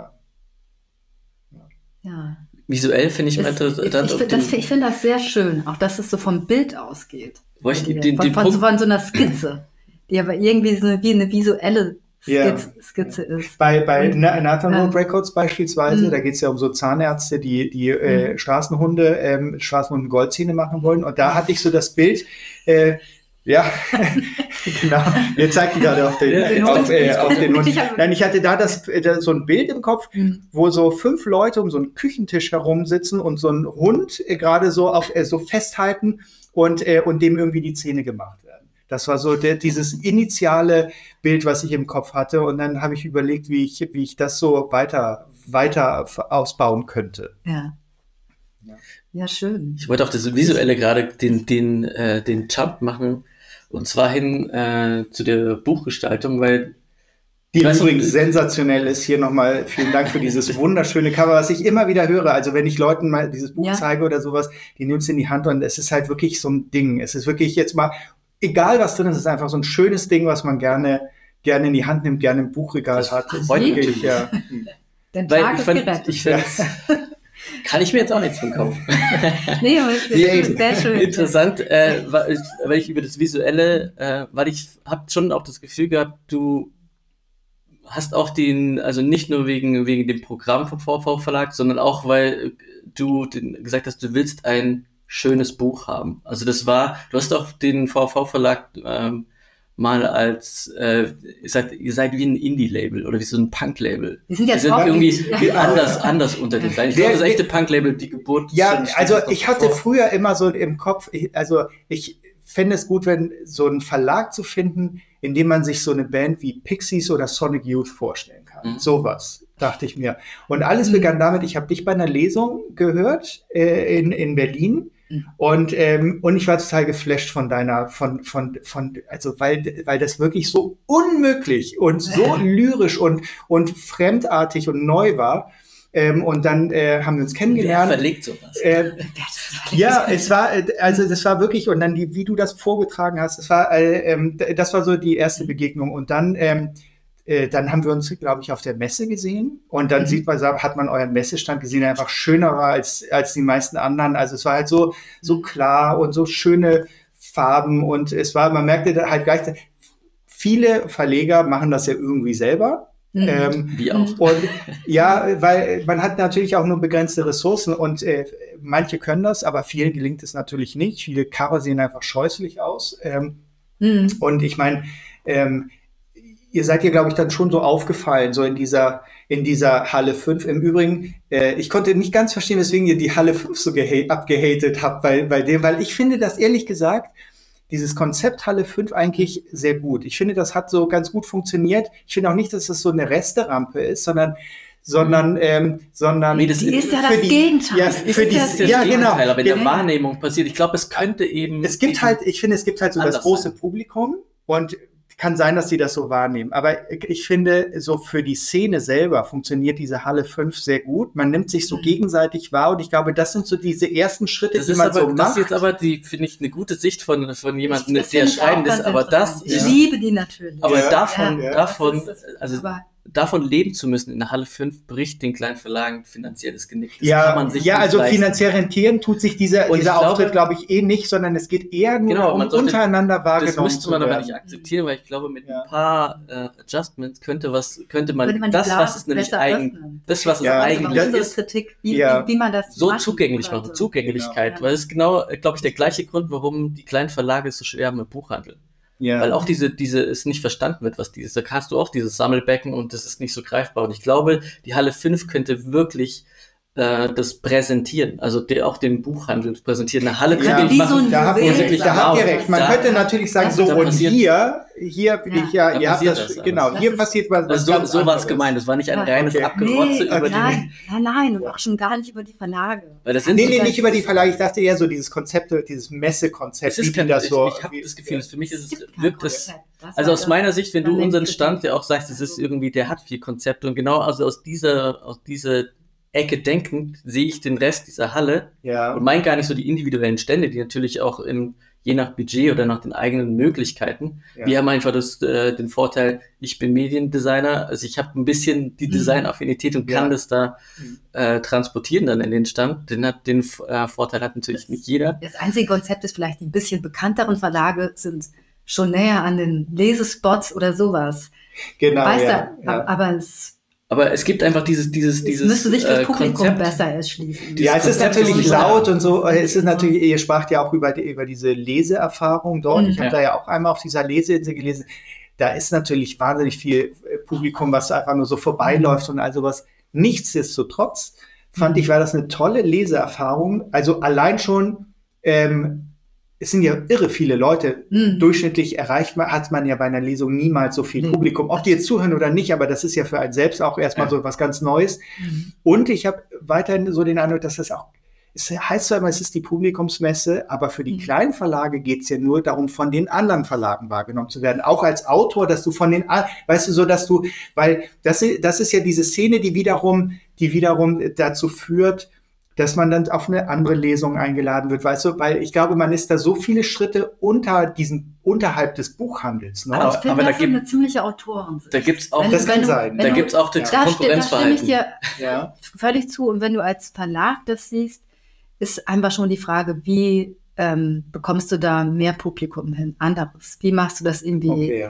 Ja. Visuell finde ich immer interessant. Ich finde das sehr schön, auch dass es so vom Bild ausgeht. Von so einer Skizze, die aber irgendwie wie eine visuelle Skizze ist. Bei Nathan Road Records beispielsweise, da geht es ja um so Zahnärzte, die Straßenhunden Goldzähne machen wollen. Und da hatte ich so das Bild, genau. Wir zeigen gerade auf den Hund. Nein, ich hatte da so ein Bild im Kopf, wo so 5 Leute um so einen Küchentisch herum sitzen und so einen Hund gerade so so festhalten und dem irgendwie die Zähne gemacht werden. Das war so dieses initiale Bild, was ich im Kopf hatte. Und dann habe ich überlegt, wie ich das so weiter ausbauen könnte. Ja, schön. Ich wollte auf das Visuelle gerade den Jump machen. Und zwar hin zu der Buchgestaltung, weil die übrigens sensationell ist. Hier nochmal vielen Dank für dieses wunderschöne Cover, was ich immer wieder höre. Also wenn ich Leuten mal dieses Buch zeige oder sowas, die nehmen es in die Hand und es ist halt wirklich so ein Ding. Es ist wirklich jetzt mal, egal was drin ist, es ist einfach so ein schönes Ding, was man gerne in die Hand nimmt, gerne im Buchregal hat. Das freut mich. Den Tag ist gerettet. Ich finde kann ich mir jetzt auch nichts von kaufen. Nee, aber sehr schön. Interessant, weil ich über das Visuelle, weil ich habe schon auch das Gefühl gehabt, du hast auch also nicht nur wegen dem Programm vom VV Verlag, sondern auch, weil du gesagt hast, du willst ein schönes Buch haben. Also du hast auch den VV Verlag mal als, ihr seid wie ein Indie-Label oder wie so ein Punk-Label. Wir sind jetzt irgendwie anders unter den Beinen. Ich glaube, das echte Punk-Label, die Geburt. Ja, also ich hatte früher immer so im Kopf, ich fände es gut, wenn so einen Verlag zu finden, in dem man sich so eine Band wie Pixies oder Sonic Youth vorstellen kann. kann. Sowas, dachte ich mir. Und alles begann damit, ich habe dich bei einer Lesung gehört in Berlin. Und ich war total geflasht von also weil das wirklich so unmöglich und so lyrisch und fremdartig und neu war. Und dann haben wir uns kennengelernt. Wer verlegt sowas? Ja, das war wirklich, und dann wie du das vorgetragen hast, das war so die erste Begegnung. Und dann haben wir uns, glaube ich, auf der Messe gesehen und dann hat man euren Messestand gesehen, der einfach schöner war als die meisten anderen. Also es war halt so klar und so schöne Farben und man merkte halt gleichzeitig, viele Verleger machen das ja irgendwie selber. Wie auch. Und ja, weil man hat natürlich auch nur begrenzte Ressourcen und manche können das, aber vielen gelingt es natürlich nicht. Viele Cover sehen einfach scheußlich aus. Und ich meine, ihr seid ja, glaube ich, dann schon so aufgefallen, so in dieser Halle 5. Im Übrigen, ich konnte nicht ganz verstehen, weswegen ihr die Halle 5 so abgehatet habt bei dem, weil ich finde das ehrlich gesagt, dieses Konzept Halle 5 eigentlich sehr gut. Ich finde, das hat so ganz gut funktioniert. Ich finde auch nicht, dass das so eine Resterampe ist, sondern Nee, das ist ja das Gegenteil. Ja, für das Gegenteil, aber in der Wahrnehmung passiert. Ich glaube, es könnte eben. Ich finde, es gibt halt so das große Publikum und kann sein, dass die das so wahrnehmen. Aber ich finde, so für die Szene selber funktioniert diese Halle 5 sehr gut. Man nimmt sich so gegenseitig wahr und ich glaube, das sind so diese ersten Schritte, die man so macht. Das ist jetzt aber finde ich, eine gute Sicht von jemandem, der schreibend ist. Aber das ich liebe die natürlich. Aber davon leben zu müssen in der Halle 5 bricht den kleinen Verlagen finanzielles Genick. Das kann man sich nicht also leisten. Finanziell rentieren tut sich dieser Auftritt, glaube ich, nicht, sondern es geht eher nur untereinander wahrgenommen. Das müsste man aber nicht akzeptieren, weil ich glaube, mit ein paar Adjustments könnte man das, was es nämlich eigentlich ist, Kritik, wie man das so zugänglich machen. Zugänglichkeit, weil es ist genau, glaube ich, der gleiche Grund, warum die kleinen Verlage so schwer mit Buchhandel. Ja. Weil auch diese es nicht verstanden wird, was da hast du auch dieses Sammelbecken und das ist nicht so greifbar. Und ich glaube, die Halle 5 könnte wirklich das präsentieren, also auch den Buchhandel präsentieren. Eine Halle könnte ich machen. Da habt ihr recht. Man könnte natürlich sagen, so und hier ihr habt das, genau, hier passiert was ganz so war es gemeint. Das war nicht ein reines Abgerotze über die... Nein, und auch schon gar nicht über die Verlage. Nicht über die Verlage. Ich dachte eher so dieses Konzept, dieses Messekonzept. Ich habe das Gefühl, für mich wirkt es... Also aus meiner Sicht, wenn du unseren Stand, der auch sagst, es ist irgendwie, der hat 4 Konzepte und genau also aus dieser Ecke denkend sehe ich den Rest dieser Halle und meine gar nicht so die individuellen Stände, die natürlich auch je nach Budget oder nach den eigenen Möglichkeiten. Wir haben einfach den Vorteil, ich bin Mediendesigner, also ich habe ein bisschen die Designaffinität und kann das da transportieren dann in den Stand. Den Vorteil hat natürlich nicht jeder. Das einzige Konzept ist vielleicht, die ein bisschen bekannteren Verlage sind schon näher an den Lesespots oder sowas. Genau, weißt du, aber es gibt einfach dieses müsste sich das Publikum Konzept besser erschließen. Ja, es ist natürlich laut und so. Es ist natürlich, ihr spracht ja auch über diese Leseerfahrung dort. Ich habe da ja auch einmal auf dieser Leseinsel gelesen. Da ist natürlich wahnsinnig viel Publikum, was einfach nur so vorbeiläuft und all sowas. Nichtsdestotrotz fand ich, war das eine tolle Leseerfahrung. Also allein schon, es sind ja irre viele Leute. Durchschnittlich hat man ja bei einer Lesung niemals so viel Publikum. Ob die jetzt zuhören oder nicht, aber das ist ja für einen selbst auch erstmal so was ganz Neues. Und ich habe weiterhin so den Eindruck, dass das auch, es heißt zwar immer, es ist die Publikumsmesse, aber für die kleinen Verlage geht es ja nur darum, von den anderen Verlagen wahrgenommen zu werden. Auch als Autor, dass du von den, weißt du, so dass du, weil das ist ja diese Szene, die wiederum dazu führt, dass man dann auf eine andere Lesung eingeladen wird, weißt du, weil ich glaube, man ist da so viele Schritte unterhalb des Buchhandels. Ne? Aber ich finde, das sind eine ziemliche Autoren. Da gibt's auch, das kann sein. Da gibt's auch das Konkurrenzverhalten. Da stimme ich dir völlig zu. Und wenn du als Verlag das siehst, ist einfach schon die Frage, wie bekommst du da mehr Publikum hin? Anderes. Wie machst du das irgendwie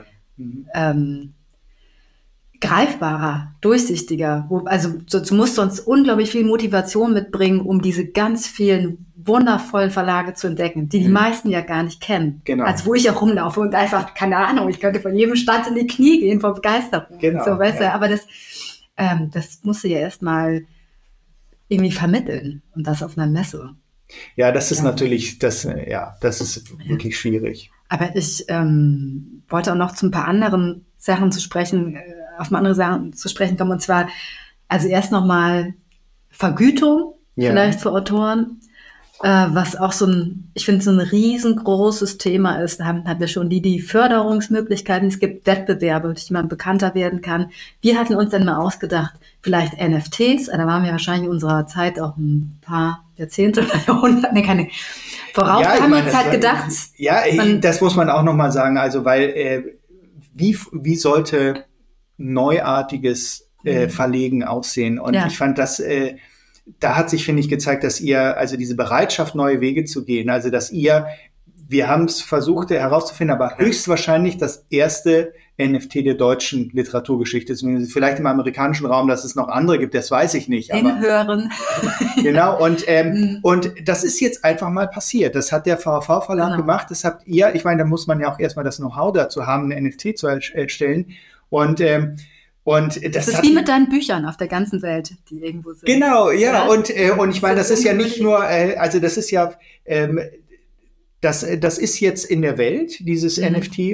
greifbarer, durchsichtiger? Du musst sonst unglaublich viel Motivation mitbringen, um diese ganz vielen wundervollen Verlage zu entdecken, die meisten ja gar nicht kennen. Genau. Also wo ich auch rumlaufe und einfach, keine Ahnung, ich könnte von jedem Stand in die Knie gehen vor Begeisterung. Genau, so, weißt du, aber das musst du ja erstmal irgendwie vermitteln und das auf einer Messe. Ja, das ist natürlich, das ist wirklich schwierig. Aber ich wollte auch noch zu ein paar anderen Sachen zu sprechen. auf andere Sachen zu sprechen kommen. Und zwar, also erst nochmal Vergütung vielleicht für Autoren, was auch ich finde, so ein riesengroßes Thema ist. Da haben wir schon die Förderungsmöglichkeiten. Es gibt Wettbewerbe, durch die man bekannter werden kann. Wir hatten uns dann mal ausgedacht, vielleicht NFTs, da waren wir wahrscheinlich in unserer Zeit auch ein paar Jahrzehnte oder Jahrhunderte, voraus. Ja, haben wir uns halt gedacht. Ja, das muss man auch nochmal sagen. Also, weil, wie sollte neuartiges Verlegen aussehen? Und ich fand das, da hat sich, finde ich, gezeigt, dass ihr, also diese Bereitschaft, neue Wege zu gehen, also dass wir haben es versucht herauszufinden, aber höchstwahrscheinlich das erste NFT der deutschen Literaturgeschichte, zumindest vielleicht im amerikanischen Raum, dass es noch andere gibt, das weiß ich nicht. Hinhören. Genau, und das ist jetzt einfach mal passiert. Das hat der VHV-Verlag gemacht, das habt ihr, ich meine, da muss man ja auch erstmal das Know-how dazu haben, ein NFT zu erstellen. Und das ist wie mit deinen Büchern auf der ganzen Welt, die irgendwo sind. Genau, ja. Und ich meine, das ist ja nicht nur, also das ist ja, das ist jetzt in der Welt, dieses NFT,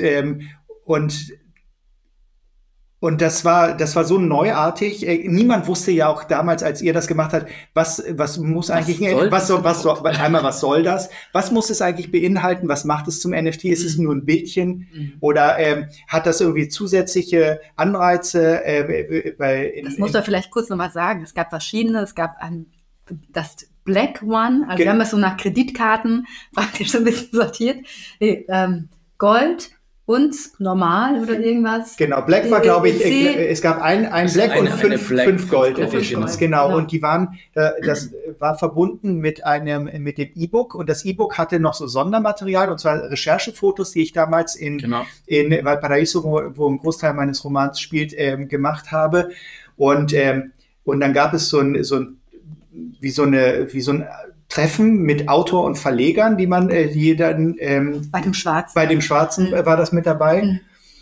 und das war so neuartig. Niemand wusste ja auch damals, als ihr das gemacht habt, was soll das? Was muss es eigentlich beinhalten? Was macht es zum NFT? Ist es nur ein Bildchen? Oder hat das irgendwie zusätzliche Anreize? Das muss man vielleicht kurz noch mal sagen. Es gab verschiedene. Es gab das Black One. Also wir haben das so nach Kreditkarten praktisch so ein bisschen sortiert. Gold. Und normal oder irgendwas? Genau, Black war, glaube ich, es gab ein Black und fünf Gold Editions. Genau, und die waren, das war verbunden mit dem E-Book, und das E-Book hatte noch so Sondermaterial, und zwar Recherchefotos, die ich damals in Valparaiso, wo ein Großteil meines Romans spielt, gemacht habe. Und dann gab es so ein Treffen mit Autor und Verlegern, die dann bei dem Schwarzen. Bei dem Schwarzen war das mit dabei.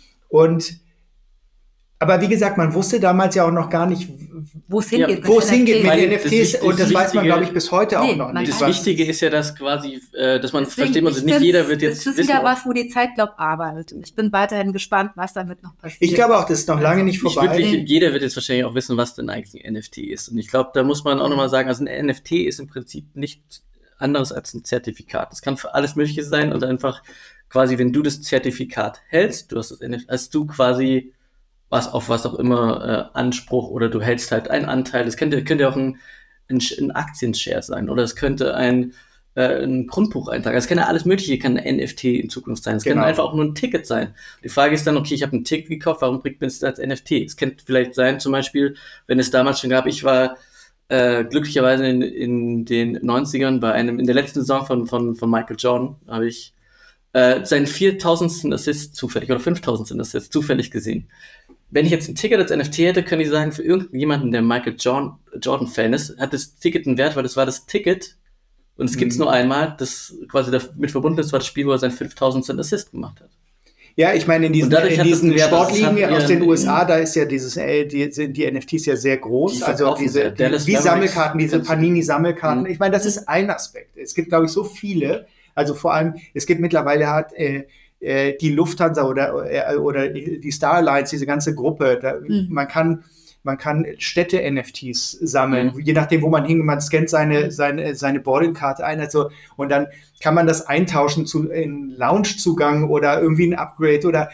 Aber wie gesagt, man wusste damals ja auch noch gar nicht, wo es hingeht mit NFTs, und das weiß man, glaube ich, bis heute auch noch nicht. Das Wichtige ist ja, dass quasi, dass man versteht, nicht jeder wird jetzt wissen. Das ist wieder was, wo die Zeit, glaube ich, arbeitet. Ich bin weiterhin gespannt, was damit noch passiert. Ich glaube auch, das ist noch lange nicht vorbei. Jeder wird jetzt wahrscheinlich auch wissen, was denn eigentlich ein NFT ist. Und ich glaube, da muss man auch nochmal sagen, also ein NFT ist im Prinzip nichts anderes als ein Zertifikat. Das kann für alles Mögliche sein, und einfach quasi, wenn du das Zertifikat hältst, hast du quasi was auch immer Anspruch, oder du hältst halt einen Anteil. Das könnte ja auch ein Aktienshare sein, oder es könnte ein Grundbucheintrag. Das kann ja alles Mögliche, kann ein NFT in Zukunft sein. Es kann einfach auch nur ein Ticket sein. Die Frage ist dann, okay, ich habe ein Ticket gekauft, warum bringt man es als NFT? Es könnte vielleicht sein, zum Beispiel, wenn es damals schon gab, ich war glücklicherweise in den 90ern in der letzten Saison von Michael Jordan, habe ich seinen 4000. Assist zufällig, oder 5000. Assist zufällig gesehen. Wenn ich jetzt ein Ticket als NFT hätte, könnte ich sagen, für irgendjemanden, der Michael Jordan-Fan ist, hat das Ticket einen Wert, weil das war das Ticket, und es gibt es nur einmal, das quasi damit verbunden ist, war das Spiel, wo er seinen 5000. Assist gemacht hat. Ja, ich meine, in diesen Sportligen aus den USA, da ist ja die NFTs ja sehr groß. Also wie Sammelkarten, diese Panini-Sammelkarten. Ich meine, das ist ein Aspekt. Es gibt, glaube ich, so viele. Also vor allem, es gibt mittlerweile die Lufthansa oder die Star Alliance, diese ganze Gruppe. Man kann Städte-NFTs sammeln, je nachdem, wo man hingeht. Man scannt seine Boardingkarte ein, also, und dann kann man das eintauschen in Loungezugang oder irgendwie ein Upgrade oder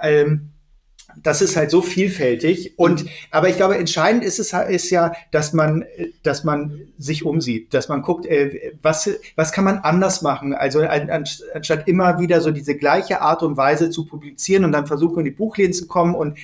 das ist halt so vielfältig. Aber ich glaube, entscheidend ist ja, dass man sich umsieht, dass man guckt, was kann man anders machen? Also anstatt immer wieder so diese gleiche Art und Weise zu publizieren und dann versuchen, in die Buchläden zu kommen und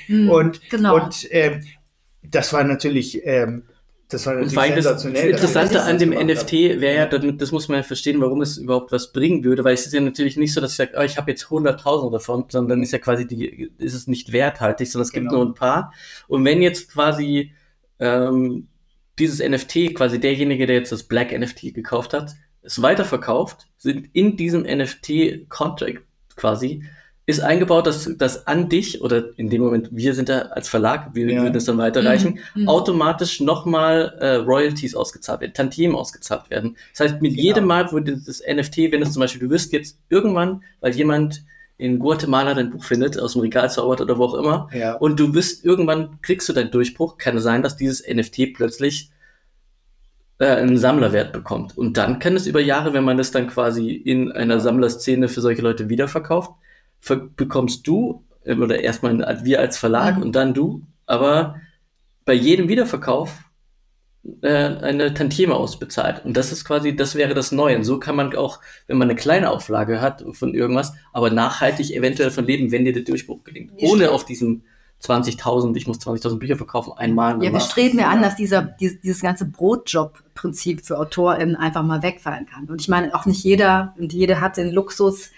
das war natürlich sensationell. Das Interessante an dem NFT wäre ja, das muss man ja verstehen, warum es überhaupt was bringen würde, weil es ist ja natürlich nicht so, dass ich sage, ich habe jetzt 100.000 davon, sondern ist ja quasi ist es nicht werthaltig, sondern es gibt nur ein paar. Und wenn jetzt quasi dieses NFT, quasi derjenige, der jetzt das Black NFT gekauft hat, es weiterverkauft, sind in diesem NFT-Contract quasi ist eingebaut, dass an dich, oder in dem Moment, wir sind da als Verlag, wir würden es dann weiterreichen, automatisch nochmal Royalties ausgezahlt werden, Tantiemen ausgezahlt werden. Das heißt, mit jedem Mal, wo das NFT, wenn es zum Beispiel, du wirst jetzt irgendwann, weil jemand in Guatemala dein Buch findet, aus dem Regal zaubert oder wo auch immer. Ja. Und irgendwann kriegst du deinen Durchbruch. Kann es sein, dass dieses NFT plötzlich einen Sammlerwert bekommt. Und dann kann es über Jahre, wenn man das dann quasi in einer Sammlerszene für solche Leute wiederverkauft, bekommst du, oder erstmal wir als Verlag und dann du, aber bei jedem Wiederverkauf eine Tantieme ausbezahlt. Und das ist quasi, das wäre das Neue. Und so kann man auch, wenn man eine kleine Auflage hat von irgendwas, aber nachhaltig eventuell von leben, wenn dir der Durchbruch gelingt. Ohne auf diesem 20.000, ich muss 20.000 Bücher verkaufen, einmal. Ja, wir streben ja an, dass dieses ganze Brotjob-Prinzip für AutorInnen einfach mal wegfallen kann. Und ich meine, auch nicht jeder hat den Luxus,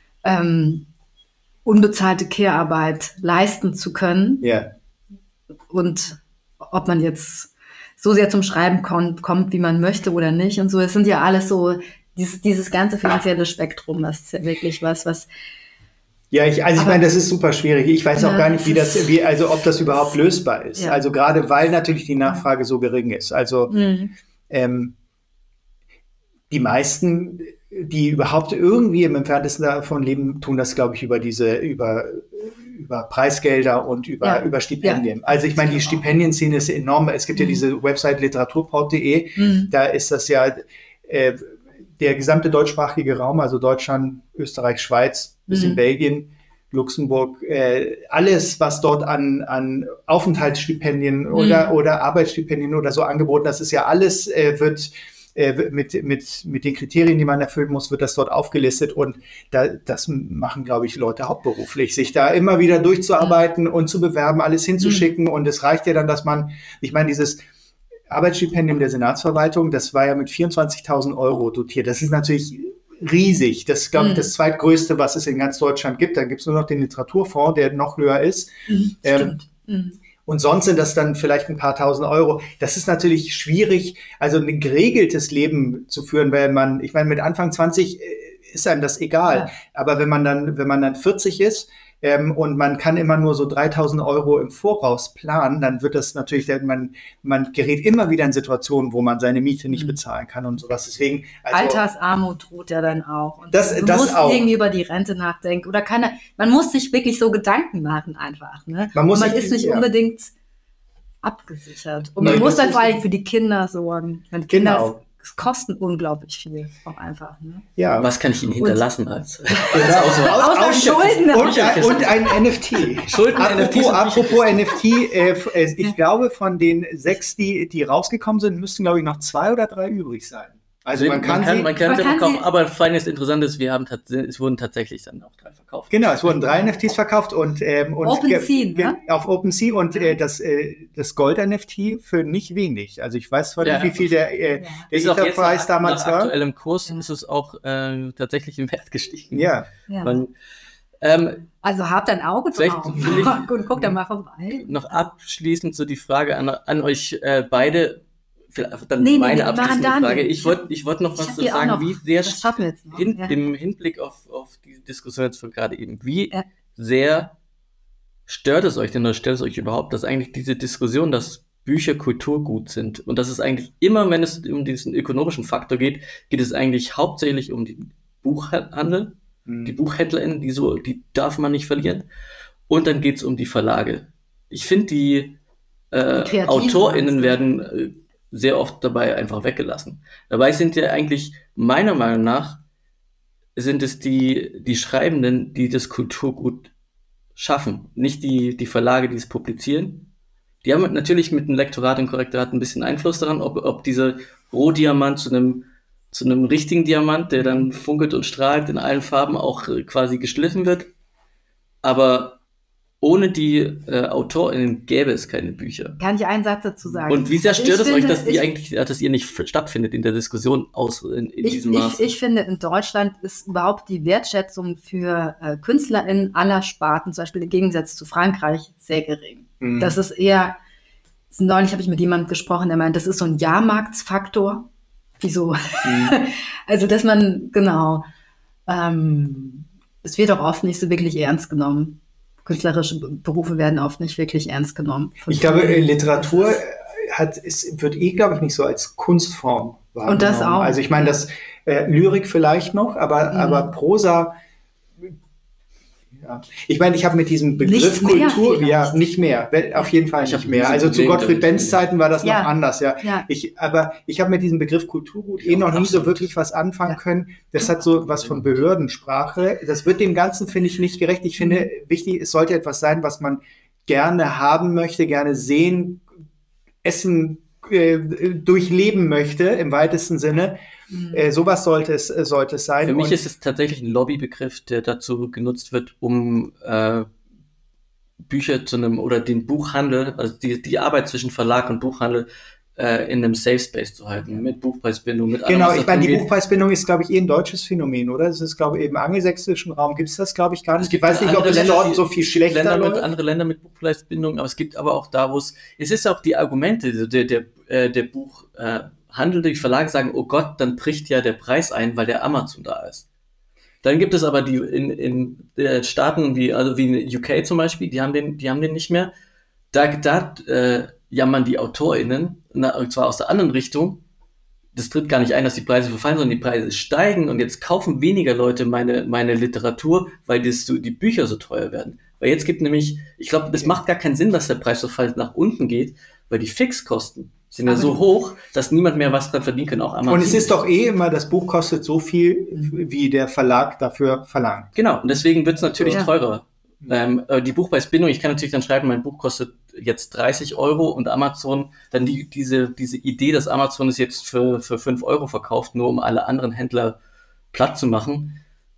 unbezahlte Care-Arbeit leisten zu können. Ja. Und ob man jetzt so sehr zum Schreiben kommt, wie man möchte oder nicht und so. Es sind ja alles so, dieses ganze finanzielle Spektrum, das ist ja wirklich was. Ja, ich meine, das ist super schwierig. Ich weiß auch gar nicht, ob das überhaupt lösbar ist. Ja. Also gerade, weil natürlich die Nachfrage so gering ist. Also die meisten, die überhaupt irgendwie im Entferntesten davon leben, tun das, glaube ich, über Preisgelder und über Stipendien. Ja. Also ich meine, die Stipendienszene ist enorm. Es gibt ja diese Website literaturport.de. Da ist das ja der gesamte deutschsprachige Raum, also Deutschland, Österreich, Schweiz, bis in Belgien, Luxemburg, alles, was dort an Aufenthaltsstipendien oder Arbeitsstipendien oder so angeboten, das ist ja alles, wird mit den Kriterien, die man erfüllen muss, wird das dort aufgelistet und das machen, glaube ich, Leute hauptberuflich, sich da immer wieder durchzuarbeiten und zu bewerben, alles hinzuschicken und es reicht ja dann, dass ich meine, dieses Arbeitsstipendium der Senatsverwaltung, das war ja mit 24.000 € dotiert, das ist natürlich riesig, das ist, glaube ich, das zweitgrößte, was es in ganz Deutschland gibt, da gibt es nur noch den Literaturfonds, der noch höher ist. Stimmt. Und sonst sind das dann vielleicht ein paar tausend Euro. Das ist natürlich schwierig, also ein geregeltes Leben zu führen, weil ich meine, mit Anfang 20 ist einem das egal. Ja. Aber wenn man dann 40 ist und man kann immer nur so 3.000 € im Voraus planen, dann wird das natürlich, man gerät immer wieder in Situationen, wo man seine Miete nicht bezahlen kann und sowas. Deswegen, Altersarmut droht ja dann auch. Und das du musst auch irgendwie über die Rente nachdenken. Oder man muss sich wirklich so Gedanken machen einfach. Ne? Man ist nicht unbedingt abgesichert. Und man muss dann vor allem für die Kinder sorgen. Es kosten unglaublich viel, auch einfach. Ne? Ja. Was kann ich Ihnen hinterlassen als außer Schulden und ein NFT. Apropos NFT, ich glaube, von den 6, die rausgekommen sind, müssten, glaube ich, noch 2 oder 3 übrig sein. Also man kann sie verkaufen, aber vor allem das Interessante ist, es wurden tatsächlich dann auch 3 verkauft. Genau, es wurden 3 NFTs verkauft und OpenSea, ne? Auf OpenSea und das Gold-NFT für nicht wenig. Also ich weiß zwar nicht, wie viel der Ether-Preis damals war. Nach aktuellem Kurs ist es auch tatsächlich im Wert gestiegen. Ja. Also habt ein Auge drauf und guckt da mal vorbei. Noch abschließend so die Frage an euch beide. Dann meine abschließende Frage. Ich wollte noch was sagen, wie sehr im Hinblick auf die Diskussion jetzt von gerade eben, wie sehr stört es euch denn oder stört es euch überhaupt, dass eigentlich diese Diskussion, dass Bücher Kulturgut sind und dass es eigentlich immer, wenn es um diesen ökonomischen Faktor geht es eigentlich hauptsächlich um den Buchhandel, die BuchhändlerInnen, die darf man nicht verlieren und dann geht es um die Verlage. Ich finde, die AutorInnen werden sehr oft dabei einfach weggelassen. Dabei sind ja eigentlich, meiner Meinung nach, sind es die Schreibenden, die das Kulturgut schaffen. Nicht die Verlage, die es publizieren. Die haben natürlich mit dem Lektorat und Korrektorat ein bisschen Einfluss daran, ob dieser Rohdiamant zu einem richtigen Diamant, der dann funkelt und strahlt in allen Farben, auch quasi geschliffen wird. Aber ohne die AutorInnen gäbe es keine Bücher. Kann ich einen Satz dazu sagen? Und wie sehr stört es euch, dass ihr nicht stattfindet in der Diskussion in diesem Maß? Ich finde, in Deutschland ist überhaupt die Wertschätzung für KünstlerInnen aller Sparten, zum Beispiel im Gegensatz zu Frankreich, sehr gering. Das ist eher, neulich habe ich mit jemandem gesprochen, der meint, das ist so ein Jahrmarktsfaktor. Wieso? Also, dass man, es wird auch oft nicht so wirklich ernst genommen. Künstlerische Berufe werden oft nicht wirklich ernst genommen. Ich glaube, Literatur wird glaube ich, nicht so als Kunstform wahrgenommen. Und das auch. Also ich meine, das Lyrik vielleicht noch, aber Prosa Ja. Ich meine, ich habe mit diesem Begriff Kultur, nicht mehr, auf jeden Fall nicht mehr. Also zu Gottfried Benz Zeiten war das noch anders, ja. Aber ich habe mit diesem Begriff Kulturgut noch nie so wirklich was anfangen können. Das hat so was von Behördensprache. Das wird dem Ganzen, finde ich, nicht gerecht. Ich finde wichtig, es sollte etwas sein, was man gerne haben möchte, gerne sehen, essen, durchleben möchte, im weitesten Sinne. Sowas sollte es sein. Für mich ist es tatsächlich ein Lobbybegriff, der dazu genutzt wird, um Bücher oder den Buchhandel, also die Arbeit zwischen Verlag und Buchhandel in einem Safe Space zu halten, mit Buchpreisbindung, mit allem. Genau, ich meine, die Buchpreisbindung ist, glaube ich, ein deutsches Phänomen, oder? Das ist, glaube ich, im angelsächsischen Raum gibt es das, glaube ich, gar nicht. Ich weiß nicht, ob es dort so viel schlechter läuft. Andere Länder mit Buchpreisbindung, aber es gibt aber auch da, wo es ist auch die Argumente der Buchhandel, die Verlage sagen, oh Gott, dann bricht ja der Preis ein, weil der Amazon da ist. Dann gibt es aber die in Staaten wie in UK zum Beispiel, die haben den nicht mehr. Da jammern die AutorInnen, und zwar aus der anderen Richtung. Das tritt gar nicht ein, dass die Preise verfallen, sondern die Preise steigen und jetzt kaufen weniger Leute meine Literatur, weil die Bücher so teuer werden. Weil jetzt gibt nämlich, ich glaube, das macht gar keinen Sinn, dass der Preisverfall nach unten geht, weil die Fixkosten sind ja so hoch, dass niemand mehr was dran verdienen kann, auch Amazon. Und es ist doch immer, das Buch kostet so viel, wie der Verlag dafür verlangt. Genau, und deswegen wird es natürlich teurer. Die Buchpreisbindung, ich kann natürlich dann schreiben, mein Buch kostet jetzt 30 € und Amazon, dann diese Idee, dass Amazon es jetzt für 5 € verkauft, nur um alle anderen Händler platt zu machen,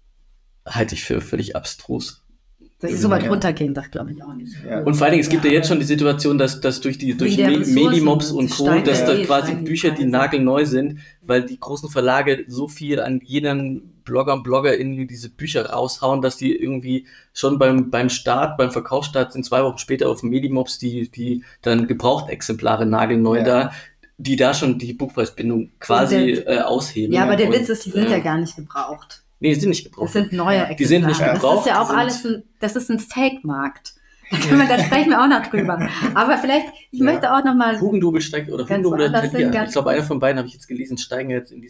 halte ich für völlig abstrus. So weit runtergehen, das glaube ich auch nicht. Ja. Und vor allen Dingen, es gibt ja jetzt schon die Situation, dass durch Medimobs und Co., dass da quasi Bücher, die nagelneu sind, weil die großen Verlage so viel an jeden Blogger und Bloggerin diese Bücher raushauen, dass die irgendwie schon beim Verkaufsstart sind 2 Wochen später auf Medimobs, die dann Gebrauchtexemplare nagelneu die da schon die Buchpreisbindung quasi aushebeln. Ja, aber der Witz ist, die sind ja gar nicht gebraucht. Nee, die sind nicht gebraucht. Das sind neue Exemplare. Die sind nicht gebraucht. Das ist ja auch das ist ein Fake-Markt. Da sprechen wir auch noch drüber. Aber vielleicht, ich möchte auch noch mal... Hugendubel steigt oder Hugendubel oder Thalia. Ich glaube, einer von beiden habe ich jetzt gelesen, steigen jetzt in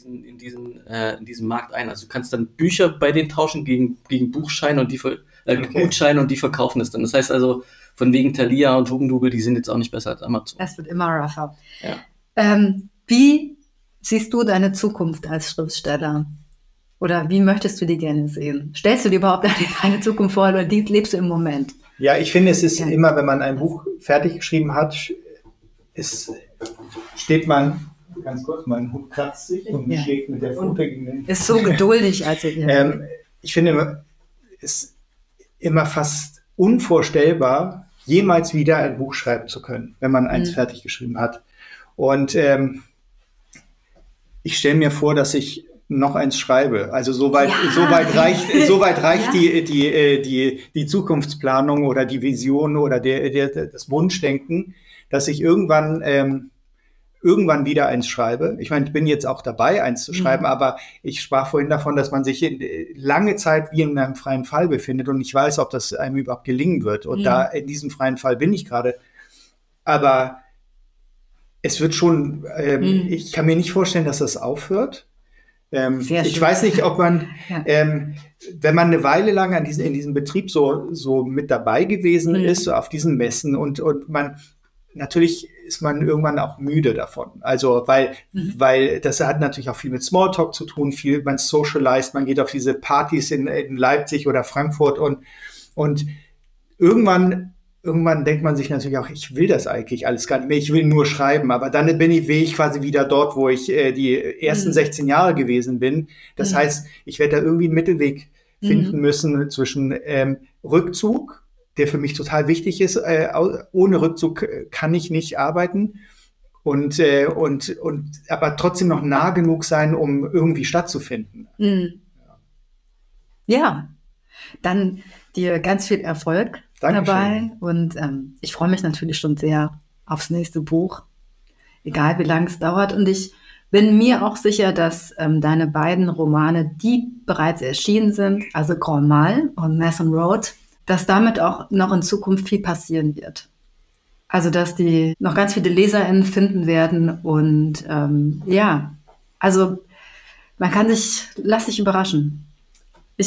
diesen Markt ein. Also du kannst dann Bücher bei denen tauschen gegen Buchscheine und Gutscheine und die verkaufen es dann. Das heißt also, von wegen Thalia und Hugendubel, die sind jetzt auch nicht besser als Amazon. Das wird immer rougher. Ja. Wie siehst du deine Zukunft als Schriftsteller? Oder wie möchtest du die gerne sehen? Stellst du dir überhaupt eine Zukunft vor oder lebst du im Moment? Ja, ich finde, es ist immer, wenn man ein Buch fertig geschrieben hat, steht man, ganz kurz, mein Hund kratzt sich und schlägt mit der Pfote gegen den... Ist so geduldig, also ich finde, es ist immer fast unvorstellbar, jemals wieder ein Buch schreiben zu können, wenn man eins fertig geschrieben hat. Und ich stelle mir vor, dass ich noch eins schreibe. Also soweit reicht die Zukunftsplanung oder die Vision oder das Wunschdenken, dass ich irgendwann wieder eins schreibe. Ich meine, ich bin jetzt auch dabei, eins zu schreiben, aber ich sprach vorhin davon, dass man sich lange Zeit wie in einem freien Fall befindet und ich weiß, ob das einem überhaupt gelingen wird. Und da in diesem freien Fall bin ich gerade. Aber es wird schon, ich kann mir nicht vorstellen, dass das aufhört. Ich weiß nicht, ob man, wenn man eine Weile lang in diesem Betrieb so mit dabei gewesen ist, so auf diesen Messen und man, natürlich ist man irgendwann auch müde davon. Also, weil das hat natürlich auch viel mit Smalltalk zu tun, man socialized, man geht auf diese Partys in Leipzig oder Frankfurt und irgendwann denkt man sich natürlich auch, ich will das eigentlich alles gar nicht mehr, ich will nur schreiben, aber dann bin ich quasi wieder dort, wo ich die ersten 16 Jahre gewesen bin. Das heißt, ich werde da irgendwie einen Mittelweg finden müssen zwischen Rückzug, der für mich total wichtig ist. Ohne Rückzug kann ich nicht arbeiten und aber trotzdem noch nah genug sein, um irgendwie stattzufinden. Ja, dann dir ganz viel Erfolg dabei und ich freue mich natürlich schon sehr aufs nächste Buch, egal wie lange es dauert, und ich bin mir auch sicher, dass deine beiden Romane, die bereits erschienen sind, also Grand Mal und Mason Road, dass damit auch noch in Zukunft viel passieren wird. Also dass die noch ganz viele LeserInnen finden werden und also lass dich überraschen. Ich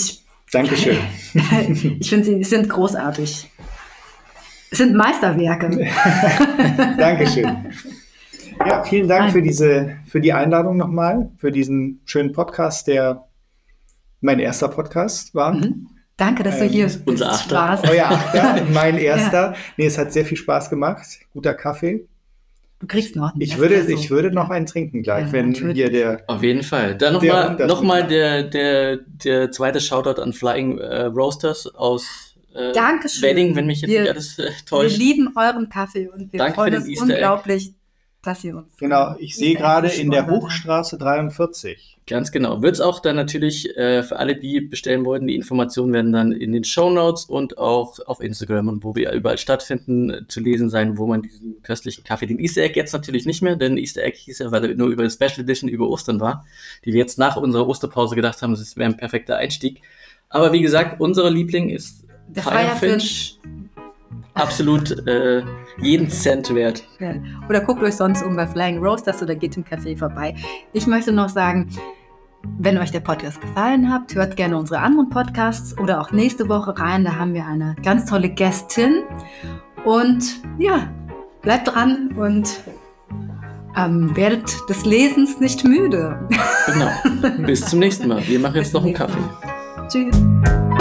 Dankeschön. Ich finde, sie sind großartig. Es sind Meisterwerke. Dankeschön. Ja, vielen Dank für die Einladung nochmal, für diesen schönen Podcast, der mein erster Podcast war. Mhm. Danke, dass du hier unser Achter. Euer Achter, mein erster. Ja. Nee, es hat sehr viel Spaß gemacht. Guter Kaffee. Du kriegst noch einen. Ich würde noch einen trinken gleich, wenn hier der... Auf jeden Fall. Dann nochmal der zweite Shoutout an Flying Roasters aus Wedding, wenn mich jetzt nicht alles täuscht. Wir lieben euren Kaffee und wir freuen uns unglaublich, dass ihr uns... Genau, ich sehe gerade in der Hochstraße 43. Ganz genau. Wird es auch dann natürlich für alle, die bestellen wollten, die Informationen werden dann in den Shownotes und auch auf Instagram und wo wir überall stattfinden, zu lesen sein, wo man diesen köstlichen Kaffee, den Easter Egg jetzt natürlich nicht mehr, denn Easter Egg hieß ja, weil er nur über die Special Edition über Ostern war, die wir jetzt nach unserer Osterpause gedacht haben, das wäre ein perfekter Einstieg. Aber wie gesagt, unser Liebling ist der Firefinch. Absolut jeden Cent wert. Ja. Oder guckt euch sonst bei Flying Roasters oder geht im Café vorbei. Ich möchte noch sagen, wenn euch der Podcast gefallen hat, hört gerne unsere anderen Podcasts oder auch nächste Woche rein. Da haben wir eine ganz tolle Gästin. Und ja, bleibt dran und werdet des Lesens nicht müde. Genau. Bis zum nächsten Mal. Wir machen jetzt noch einen Kaffee. Tschüss.